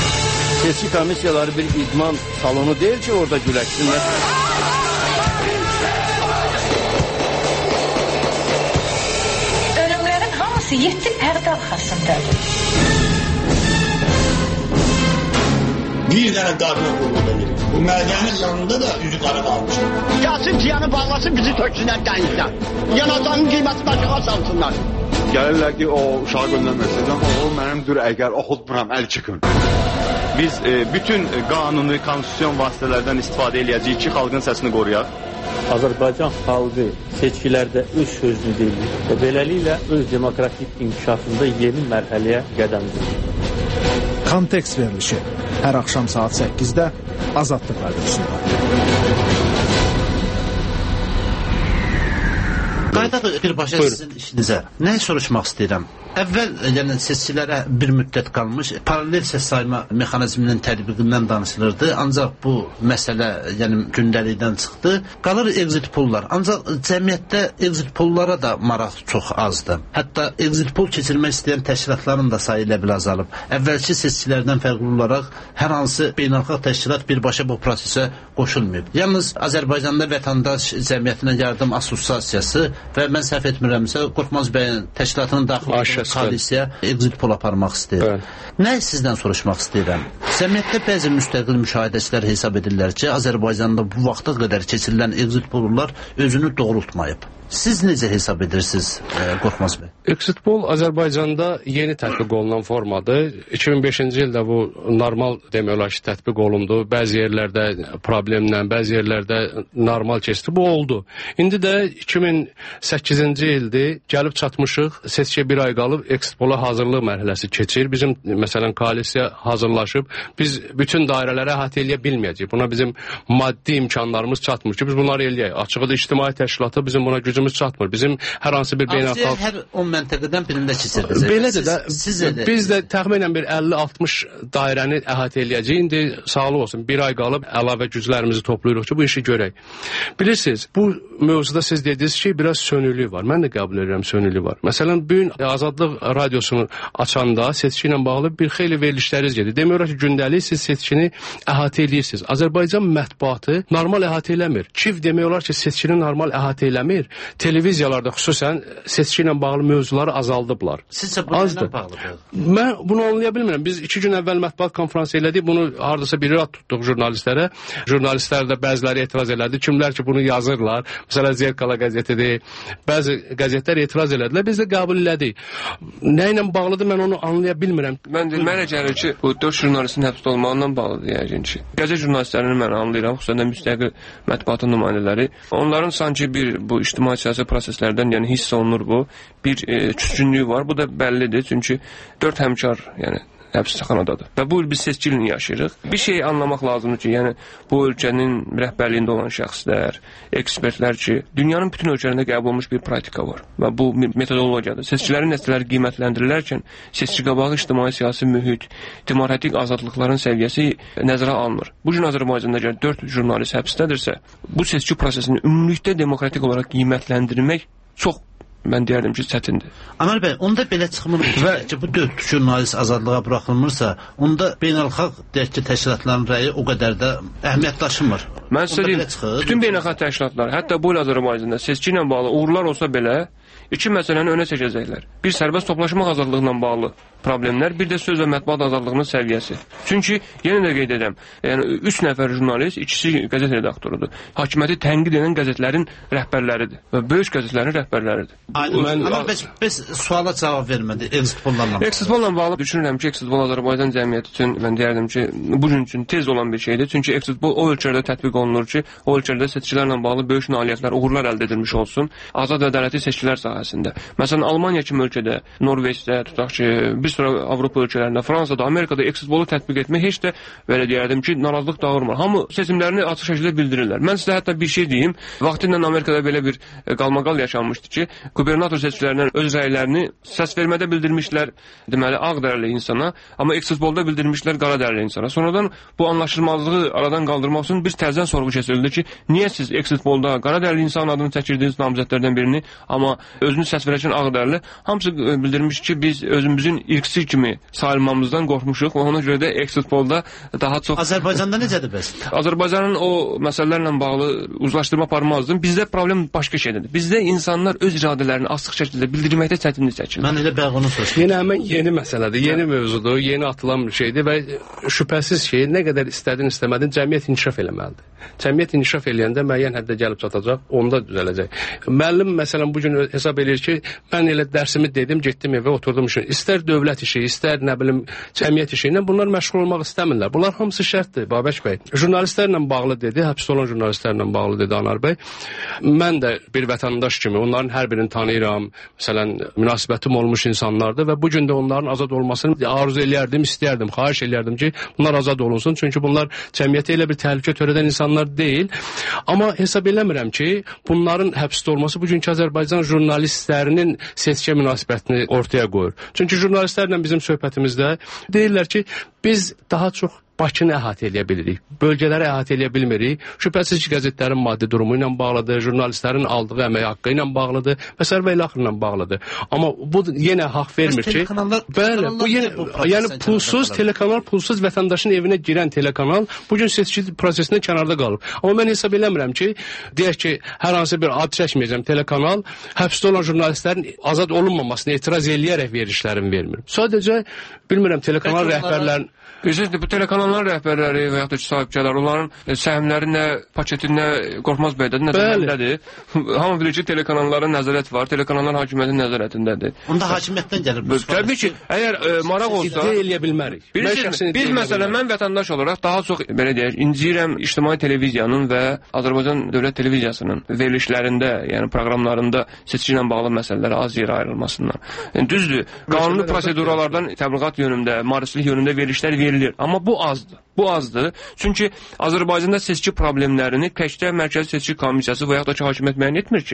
Seçki komissiyaları bir idman salonu deyil ki, orada güləşsinlər. Ölümlərin hamısı yeddi pərdə arxasındadır. Bir dənə qadına qulluqda verir. Bu mədənin yanında da üzü qara qalmışdır. Gəlsin tiyanı bağlasın, bizi töksünlər dənizdən. Yanacağın qiymətini aşağı salsınlar. Gəlirlər ki, o uşağı göndərməsin. O mənimdir, əgər oxutmuram, əl çıxın. Biz e, bütün qanuni, konstitusyon vasitələrdən istifadə eləyəcəyik ki, xalqın səsini qoruyaq. Azərbaycan xalqı seçkilərdə öz sözünü deyir və beləliklə öz demokratik inkişafında yeni mərhələyə qədəm qoyur. Kontekst verilişi hər axşam saat səkkizdə Azadlıq Radiosunda. Qayıdaq birbaşa sizin işinizə. Nə soruşmaq istəyirəm? Əvvəl, yəni seçkilərə bir müddət qalmış, paralel səs sayma mexanizminin tətbiqindən danışılırdı. Ancaq bu məsələ, yəni gündəlikdən çıxdı. Qalır exit pollar. Ancaq cəmiyyətdə exit pollara da maraq çox azdır. Hətta exit pol keçirmək istəyən təşkilatların da sayı ilə belə azalıb. Əvvəlki seçkilərdən fərqli olaraq hər hansı beynəlxalq təşkilat birbaşa bu prosesə qoşulmayıb. Yalnız Azərbaycanda Vətəndaş Cəmiyyətinə Yardım Assosiasiyası və mən səhv etmirəmsə, Qorxmaz bəyin təşkilatının daxili koalisiya exit pol aparmaq istəyir. Nə sizdən soruşmaq istəyirəm? Cəmiyyətdə bəzi müstəqil müşahidəçilər hesab edirlər ki, Azərbaycanda bu vaxta qədər keçirilən exit pollar özünü doğrultmayıb. Siz necə hesab edirsiniz, Qorxmaz bəy? Exit poll Azərbaycanda yeni tətbiq olunan formadır. iki min beşinci ildə bu normal demək olar ki, tətbiq olundu. Bəzi yerlərdə problemlə, bəzi yerlərdə normal keçdi. Bu oldu. İndi də iki min səkkizinci ildir, gəlib çatmışıq, seçkiyə bir ay qalıb exit polla hazırlıq mərhələsi keçir. Bizim, məsələn, koalisiya hazırlaşıb. Biz bütün dairələrə əhatə eləyə bilməyəcəyik. Buna bizim maddi imkanlarımız çatmır ki, biz bunları eləyək. Açıqda ictimai təşkilatı bizim buna gücümüz çatmır. Bizim hər hansı bir beynəlxalq... Hər on məntəqədən birində keçirdiniz. Belədir də, siz, siz biz də təxminən bir əlli altmış dairəni əhatə eləyəcəyik. İndi sağlıq olsun, bir ay qalıb əlavə güclərimizi toplayırıq ki, bu işi görək. Bilirsiniz, bu mövzuda siz dediniz ki, biraz sönüklük var. Mən də qəbul edirəm, sönüklük var. Məsələn, bu gün Azadlıq radiosunu açanda seçki ilə bağlı bir xeyli verilişləriniz gedir. Demək olar ki, gündəlik siz seçkini əhatə eləyirsiniz. Azərbaycan mətbuatı normal əhatə eləmir. Kiv demək olar ki, seçkini normal əhatə eləmir. Televiziyalarda xüsusən seçki ilə bağlı mövzuları azaldıblar. Sizcə bu ilə bağlıdır? Mən bunu anlaya bilmirəm. Biz iki gün əvvəl mətbuat konfransı elədik. Bunu hardasa bir rad tutduq jurnalistlərə. Jurnalistlər də bəziləri etiraz elədi. Kimlər ki, bunu yazırlar. Məsələn, Zerkala qəzetidir. Bəzi qəzetlər etiraz elədilər. Biz də qəbul elədik. Nə ilə bağlıdır, mən onu anlaya bilmirəm. Mən mənə gəlir ki, bu dörd jurnalistin həbsdə olmağından bağlıdır yəqin ki. Qəzet jurnalistlərini mən anlayıram, xüsusən də müstəqil mətbuatın nümayəndələri. Onların sanki bir bu ictimai siyasi proseslərdən, yəni hiss olunur bu, bir e, küskünlüyü var. Bu da bəllidir, çünki dörd həmkar, yəni həbsxanadadır. Və bu il biz seçki ilini yaşayırıq. Bir şey anlamaq lazımdır ki, yəni bu ölkənin rəhbərliyində olan şəxslər, ekspertlər ki, dünyanın bütün ölkələrində qəbul olunmuş bir praktika var. Və bu metodologiyadır. Seçkilərin nəticələri qiymətləndirilərkən seçki qabağı ictimai siyasi mühit, demokratik azadlıqların səviyyəsi nəzərə alınır. Bu gün Azərbaycanda əgər dörd jurnalist həbsdədirsə, bu seçki prosesini ümumilikdə demokratik olaraq qiymətləndirmək çox, mən deyərdim ki, çətindir. Əməl bəy, onda belə çıxmır ki, bu dörd jurnalist azadlığa buraxılmırsa, onda beynəlxalq deyək ki, təşkilatların rəyi o qədər də əhəmiyyət daşımır. Mən sizə deyim, bütün beynəlxalq təşkilatlar, hətta bu il Azərbaycanda seçki ilə bağlı uğurlar olsa belə, iki məsələni önə çəkəcəklər. Bir, sərbəst toplaşmaq azadlığına bağlı problemlər, bir də söz və mətbuat azadlığının səviyyəsi. Çünki, yenə də qeyd edəm, yəni üç nəfər jurnalist, ikisi qəzet redaktorudur. Hakimiyyəti tənqid edən qəzetlərin rəhbərləridir və böyük qəzetlərin rəhbərləridir. Mən, amma biz, biz suala cavab vermədi, Exitpolla. Exitpolla bağlı düşünürəm ki, Exitpol Azərbaycan cəmiyyəti üçün, mən deyərdim ki, bugün üçün tez olan bir şeydir. Çünki Exitpol o ölkələrdə tətbiq olunur ki, o ölkələrdə seçkilərlə bağlı böyük nailiyyətlər, uğurlar əldə edilmiş olsun. Azad və ədalətli seçkilər sahəsində. Məsələn, Almaniya kimi ölkədə, Norveçdə, tutaq ki, bir sıra Avropa ölkələrində, Fransada, Amerikada Exitpolu tətbiq etmək heç də belə deyərdim ki, narazılıq doğurmur. Hamı seçimlərini açıq şəkildə bildirirlər. Mən sizə hətta bir şey deyim. Vaxtilə Amerikada belə bir qalmaqal yaşanmışdı ki, gubernator seçkilərindən öz rəylərini səs vermədə bildirmişlər, deməli, ağ dərli insana, amma Exitpolda bildirmişlər qara dərli insana. Sonradan bu anlaşılmazlığı aradan qaldırmaq üçün bir təzədən sorğu keçirildi ki, niyə siz Exitpolda qara dərli insan adını çəkirdiniz namizədlərdən birini, amma özünü səs verəcən ağ dərli? Hamısı bildirmiş ki, biz özümüzün irqsi kimi sayılmamızdan qorxmuşuq və ona görə də Exitpolda daha çox... Azərbaycanda necədir bəs? Azərbaycanın o məsələlərlə bağlı uzlaşdırma aparmazdım. Bizdə problem başqa şeydir. Bizdə insanlar öz iradələrini açıq şəkildə bildirməkdə çətinlik çəkirlər. Mən elə bəğunu soruşdum. Yenə həmən yeni məsələdir, yeni mövzudur, yeni atılan bir şeydir və şübhəsiz ki, nə qədər istədin, istəmədin, cəmiyyət inkişaf eləməlidir. Cəmiyyət inkişaf eləyəndə müəyyən həddə gəlib çatacaq, onda düzələcək. Müəllim məsələn bu gün hesab edir ki, mən elə dərsimi dedim, getdim evə oturdum üçün. İstər dövlət işi, istər nə bilim cəmiyyət işi ilə bunlar məşğul olmaq istəmirlər. Bunlar hamısı şərtdir, Babək bəy. Jurnalistlərlə bağlı dedi, həbsdə olan jurnalistlərlə bağlı dedi Anar bəy. Mən də bir vətəndaş kimi onların hər birini tanıyıram. Məsələn, münasibətim olmuş insanlardır və bu gün də onların azad olmasını arzu eləyərdim, istəyərdim, xahiş eləyərdim ki, bunlar azad olunsun. Çünki bunlar cəmiyyətə elə bir təhlükə törədən insanlar deyil. Amma hesab eləmirəm ki, bunların həbsdə olması bugünkü Azərbaycan jurnalistlərinin seçkiyə münasibətini ortaya qoyur. Çünki jurnalistlərlə bizim söhbətimizdə deyirlər ki, biz daha çox Bakını əhatə eləyə bilirik, bölgələri əhatə eləyə bilmirik. Şübhəsiz ki, qəzetlərin maddi durumu ilə bağlıdır, jurnalistlərin aldığı əmək haqqı ilə bağlıdır və sərvə ilə axırla bağlıdır. Amma bu yenə haqq vermir ki, bəli, bu yenə, yəni pulsuz telekanal, pulsuz vətəndaşın evinə girən telekanal bugün seçki prosesində kənarda qalıb. Amma mən hesab eləmirəm ki, deyək ki, hər hansı bir ad çəkməyəcəm telekanal həbsdə olan jurnalistlərin azad olunmamasına etiraz eləyərək verilişlərini vermir. Sadəcə bilmirəm telekanal rəhbərlərin Bilirsiniz, bu telekanalların rəhbərləri və yaxud da ki, sahibkələr, onların səhmləri nə, paketi nə, Qorxmaz bəylədir, nə nədir? Hamı bilir ki, telekanalların nəzarət var, telekanallar hakimiyyətin nəzarətindədir. Onda hakimiyyətdən gəlir. Təbii ki, əgər e, maraq olsa... İddia eləyə bilmərik. Bilirsiniz, biz məsələn, mən vətəndaş olaraq daha çox, belə deyək, inciyirəm ictimai televiziyanın və Azərbaycan Dövlət Televiziyasının verilişlərində, yəni proqramlarında seçki ilə bağlı məsələlərə az yer ayrılmasından. Yəni, düzdür, qanuni proseduralardan təbliğat yönündə, maarifçilik yönündə verilişlər verilir. Amma bu azdır. Bu azdır. Çünki Azərbaycanda seçki problemlərini təkcə Mərkəzi Seçki Komissiyası və yaxud da ki, hakimiyyət müəyyən etmir ki.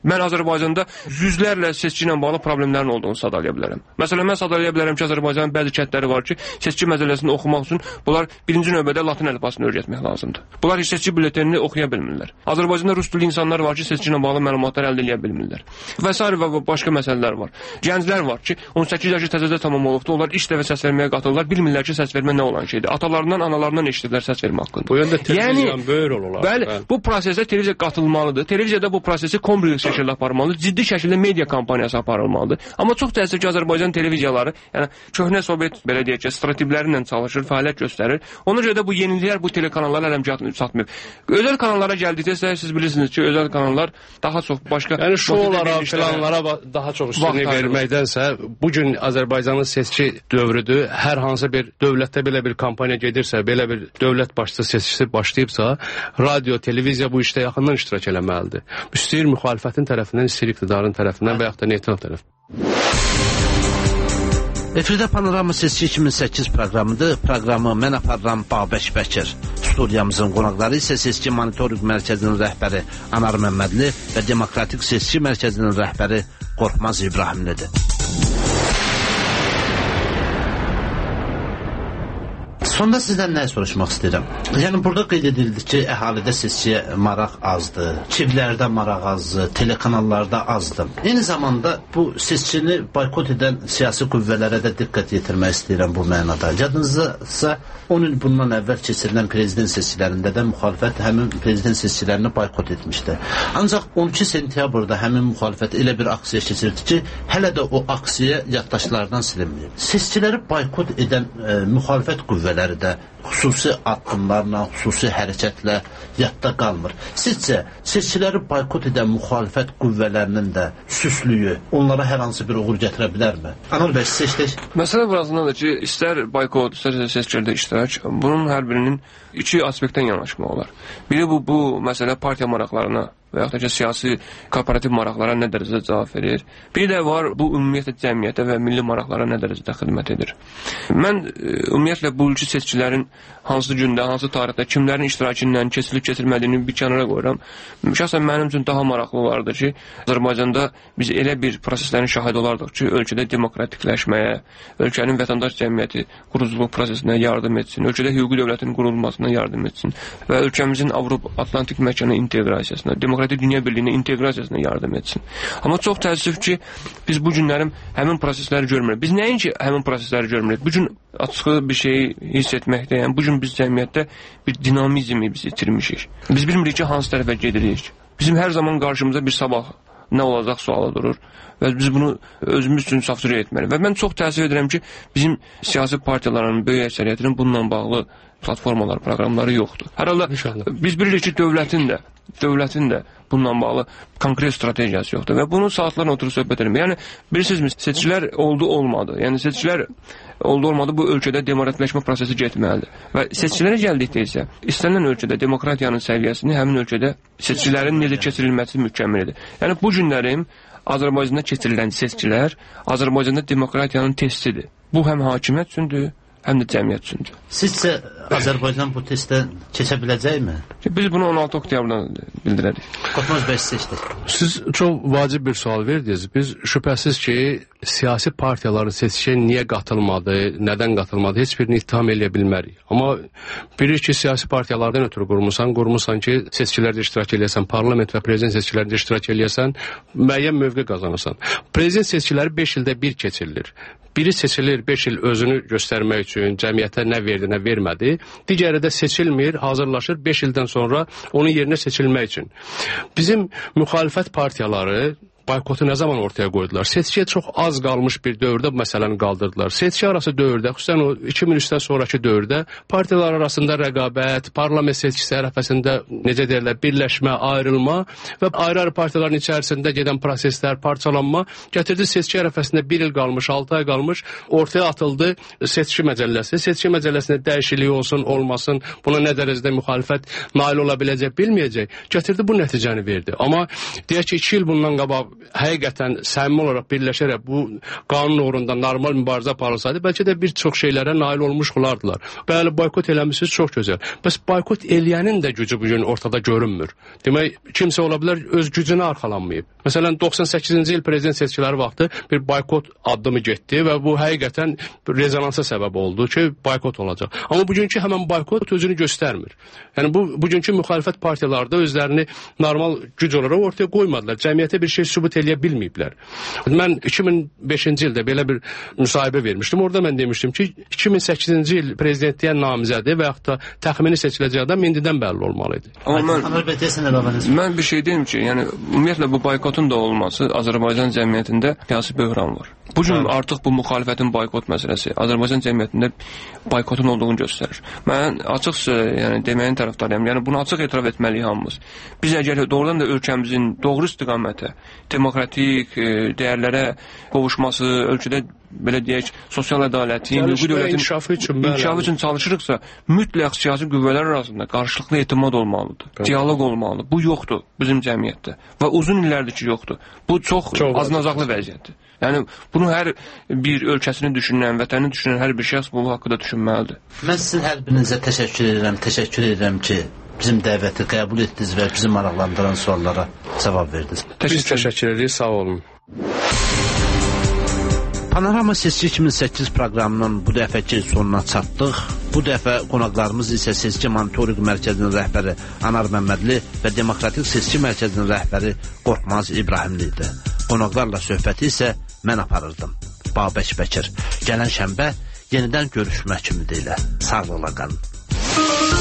Mən Azərbaycanda yüzlərlə seçki ilə bağlı problemlərin olduğunu sadalaya bilərəm. Məsələn, mən sadalaya bilərəm ki, Azərbaycanın bəzi kəndləri var ki, seçki məcəlləsini oxumaq üçün bunlar birinci növbədə latın əlifbasını öyrətmək lazımdır. Bunlar heç seçki bülletenini oxuya bilmirlər. Azərbaycanda rus dilli insanlar var ki, seçki ilə bağlı məlumatlar əldə edə bilmirlər. Və s. və başqa məsələlər var. Gənclər var ki, on səkkiz yaşı təzəcə tamam olubdu, onlar ilk dəfə səs verməyə qatılırlar, bilmirlər ki, səs vermə nə olan şeydir. Atalarından, analarından eşidirlər səs vermə haqqında. Bu yöndə televiziyanın böyür olar. Bəli, bu prosesə televiziya qatılmalıdır. Televiziyada bu prosesi kompleks şəkildə aparılmalıdır. Ciddi şəkildə media kampaniyası aparılmalıdır. Amma çox təəssüf ki, Azərbaycan televiziyaları, yəni köhnə Sovet belə deyək ki, strateglərlə çalışır, fəaliyyət göstərir. Ona görə də bu yeniliklər bu telekanallara ələmcə çatmır. Özəl kanallara gəldikdə isə siz bilirsiniz ki, özəl kanallar daha çox başqa yəni şoulara, planlara daha çox üstünlük verməkdənsə, bu gün Azərbaycanın seçki dövrüdür. Hər hansı bir dövlətdə belə bir kampaniya gedirsə, belə bir dövlət başçısı seçkisi başlayıbsa, radio, televiziya bu işdə yaxından iştirak eləməlidir. İstəyir müxalifətin tərəfindən, istəyir iqtidarın tərəfindən və yaxud da neytral tərəf. Efirdə Panorama Seçki iki min səkkiz proqramıdır. Proqramı mən aparıram Babək Bəkir. Studiyamızın qonaqları isə Seçki Monitorinq Mərkəzinin rəhbəri Anar Məmmədli və Demokratik Seçki Mərkəzinin rəhbəri Qorxmaz İbrahimlidir. Sonda sizdən nə soruşmaq istəyirəm? Yəni, burada qeyd edildi ki, əhalidə seçkiyə maraq azdır, çivlərdə maraq azdır, telekanallarda azdır. Eyni zamanda bu seçkini boykot edən siyasi qüvvələrə də diqqət yetirmək istəyirəm bu mənada. Yadınızda on il bundan əvvəl keçirilən prezident seçkilərində də müxalifət həmin prezident seçkilərini boykot etmişdi. Ancaq on iki sentyabrda həmin müxalifət elə bir aksiya keçirdi ki, hələ də o aksiya yaddaşlardan silinməyib. Seçkiləri boykot edən e, müxalifət qüvvələri də xüsusi addımlarla, xüsusi hərəkətlə yadda qalmır. Sizcə, seçkiləri boykot edən müxalifət qüvvələrinin də süslüyü onlara hər hansı bir uğur gətirə bilərmi? Anar bəy, seçdik. Məsələ burasındadır ki, istər boykot, istər seçkilərdə iştirak, bunun hər birinin iki aspektdən yanaşmaq olar. Biri bu, bu məsələ partiya maraqlarına və yaxud da ki, siyasi korporativ maraqlara nə dərəcədə cavab verir. Bir də var, bu ümumiyyətlə cəmiyyətə və milli maraqlara nə dərəcədə xidmət edir. Mən ümumiyyətlə bu ilki seçkilərin hansı gündə, hansı tarixdə, kimlərin iştirakından keçirilib keçirmədiyini bir kənara qoyuram. Şəxsən mənim üçün daha maraqlı olardı ki, Azərbaycanda biz elə bir proseslərin şahid olardıq ki, ölkədə demokratikləşməyə, ölkənin vətəndaş cəmiyyəti quruculuq prosesinə yardım etsin, ölkədə hüquqi dövlətin qurulmasına yardım etsin və ölkəmizin Avropa Atlantik məkana inteqrasiyasına, demokratik dünya birliyinə inteqrasiyasına yardım etsin. Amma çox təəssüf ki, biz bu günlərim həmin prosesləri görmürük. Biz nəinki həmin prosesləri görmürük. Bu gün açığı bir şeyi hiss etməkdə, yəni bu gün biz cəmiyyətdə bir dinamizmi biz itirmişik. Biz bilmirik ki, hansı tərəfə gedirik. Bizim hər zaman qarşımıza bir sabah nə olacaq sualı durur və biz bunu özümüz üçün safsürə etməliyik. Və mən çox təəssüf edirəm ki, bizim siyasi partiyaların böyük əksəriyyətinin bununla bağlı platformalar, proqramları yoxdur. Hər halda biz bilirik ki, dövlətin də dövlətin də bununla bağlı konkret strategiyası yoxdur və bunu saatlarla oturub söhbət edelim. Yəni, bilirsinizmi, seçkilər oldu, olmadı. Yəni, seçkilər oldu, olmadı, bu ölkədə demokratikləşmə prosesi getməlidir. Və seçkilərə gəldikdə isə, istənilən ölkədə demokratiyanın səviyyəsini həmin ölkədə seçkilərin necə keçirilməsi mükəmməldir. Yəni, bu günlərim Azərbaycanda keçirilən seçkilər Azərbaycanda demokratiyanın testidir. Bu həm hakimiyyət üçündür, həm də cəmiyyət üçündür. Sizcə Azərbaycan bu testdən keçə biləcəkmi? Biz bunu on altı oktyabrdan bildirərik. Qorxmaz bəy, seçdik. Siz çox vacib bir sual verdiniz. Biz şübhəsiz ki, siyasi partiyaların seçkiyə niyə qatılmadı, nədən qatılmadı, heç birini ittiham eləyə bilmərik. Amma bilirik ki, siyasi partiyalardan ötürü qurmusan, qurmusan ki, seçkilərdə iştirak eləyəsən, parlament və prezident seçkilərində iştirak eləyəsən, müəyyən mövqe qazanırsan. Prezident seçkiləri beş ildə bir keçirilir. Biri seçilir beş il özünü göstərmək üçün, cəmiyyətə nə verdi, nə vermədi. Digəri də seçilmir, hazırlaşır beş ildən sonra onun yerinə seçilmək üçün. Bizim müxalifət partiyaları boykotu nə zaman ortaya qoydular? Seçkiyə çox az qalmış bir dövrdə bu məsələni qaldırdılar. Seçki arası dövrdə, xüsusən o iki min üçdən sonraki dövrdə partiyalar arasında rəqabət, parlament seçkisi ərəfəsində necə deyirlər, birləşmə, ayrılma və ayrı-ayrı partiyaların içərisində gedən proseslər, parçalanma gətirdi. Seçki ərəfəsində bir il qalmış, altı ay qalmış, ortaya atıldı seçki məcəlləsi. Seçki məcəlləsində dəyişiklik olsun, olmasın, buna nə dərəcədə müxalifət nail ola biləcək, bilməyəcək. Gətirdi, bu nəticəni verdi. Amma deyək ki, iki il bundan qabaq həqiqətən səmimi olaraq birləşərək bu qanun uğrunda normal mübarizə aparılsaydı, bəlkə də bir çox şeylərə nail olmuş olardılar. Bəli, boykot eləmişsiniz, çox gözəl. Bəs boykot eləyənin də gücü bugün ortada görünmür. Demək, kimsə ola bilər öz gücünə arxalanmayıb. Məsələn, doxsan səkkizinci il prezident seçkiləri vaxtı bir boykot addımı getdi və bu həqiqətən rezonansa səbəb oldu ki, boykot olacaq. Amma bugünkü həmən boykot özünü göstərmir. Yəni, bu, bugünkü müxalifət partiyaları da özlərini normal güc olaraq ortaya qoymadılar. Cəmiyyətə bir şey sübut eləyə bilməyiblər. Mən iki min beşinci ildə belə bir müsahibə vermişdim. Orada mən demişdim ki, iki min səkkizinci il prezidentliyə namizədi və yaxud da təxmini seçiləcək adam indidən bəlli olmalıydı. Amma mən, mən bir şey deyim ki, yəni ümumiyyətlə bu boykotun da olması Azərbaycan cəmiyyətində siyasi böhran var. Bu gün artıq bu müxalifətin boykot məsələsi Azərbaycan cəmiyyətində boykotun olduğunu göstərir. Mən açıq yəni deməyin tərəfdarıyam. Yəni bunu açıq etiraf etməliyik hamımız. Biz əgər doğrudan da ölkəmizin doğru istiqamətə, demokratik e, dəyərlərə qovuşması, ölkədə belə deyək, sosial ədalətin, hüquqi dövlətin inkişafı üçün, inkişafı üçün çalışırıqsa, mütləq siyasi qüvvələr arasında qarşılıqlı etimad olmalıdır. Tabii. Dialoq olmalıdır. Bu yoxdur bizim cəmiyyətdə və uzun illərdir ki, yoxdur. Bu çox, çox aznazaqlı vəziyyətdir. Yəni bunu hər bir ölkəsini düşünən, vətənini düşünən hər bir şəxs bu haqqında düşünməlidir. Mən sizin hər birinizə təşəkkür edirəm, təşəkkür edirəm ki, bizim dəvəti qəbul etdiniz və bizi maraqlandıran suallara cavab verdiniz. Biz təşəkkür edirik, sağ olun. Panorama Seçki iki min səkkiz proqramının bu dəfəki sonuna çatdıq. Bu dəfə qonaqlarımız isə Seçki Monitorinq Mərkəzinin rəhbəri Anar Məmmədli və Demokratik Seçki Mərkəzinin rəhbəri Qorxmaz İbrahimli idi. Qonaqlarla söhbəti isə mən aparırdım. Babək Bəkir. Gələn şənbə yenidən görüşmək ümidi ilə. Sağ olun qalın.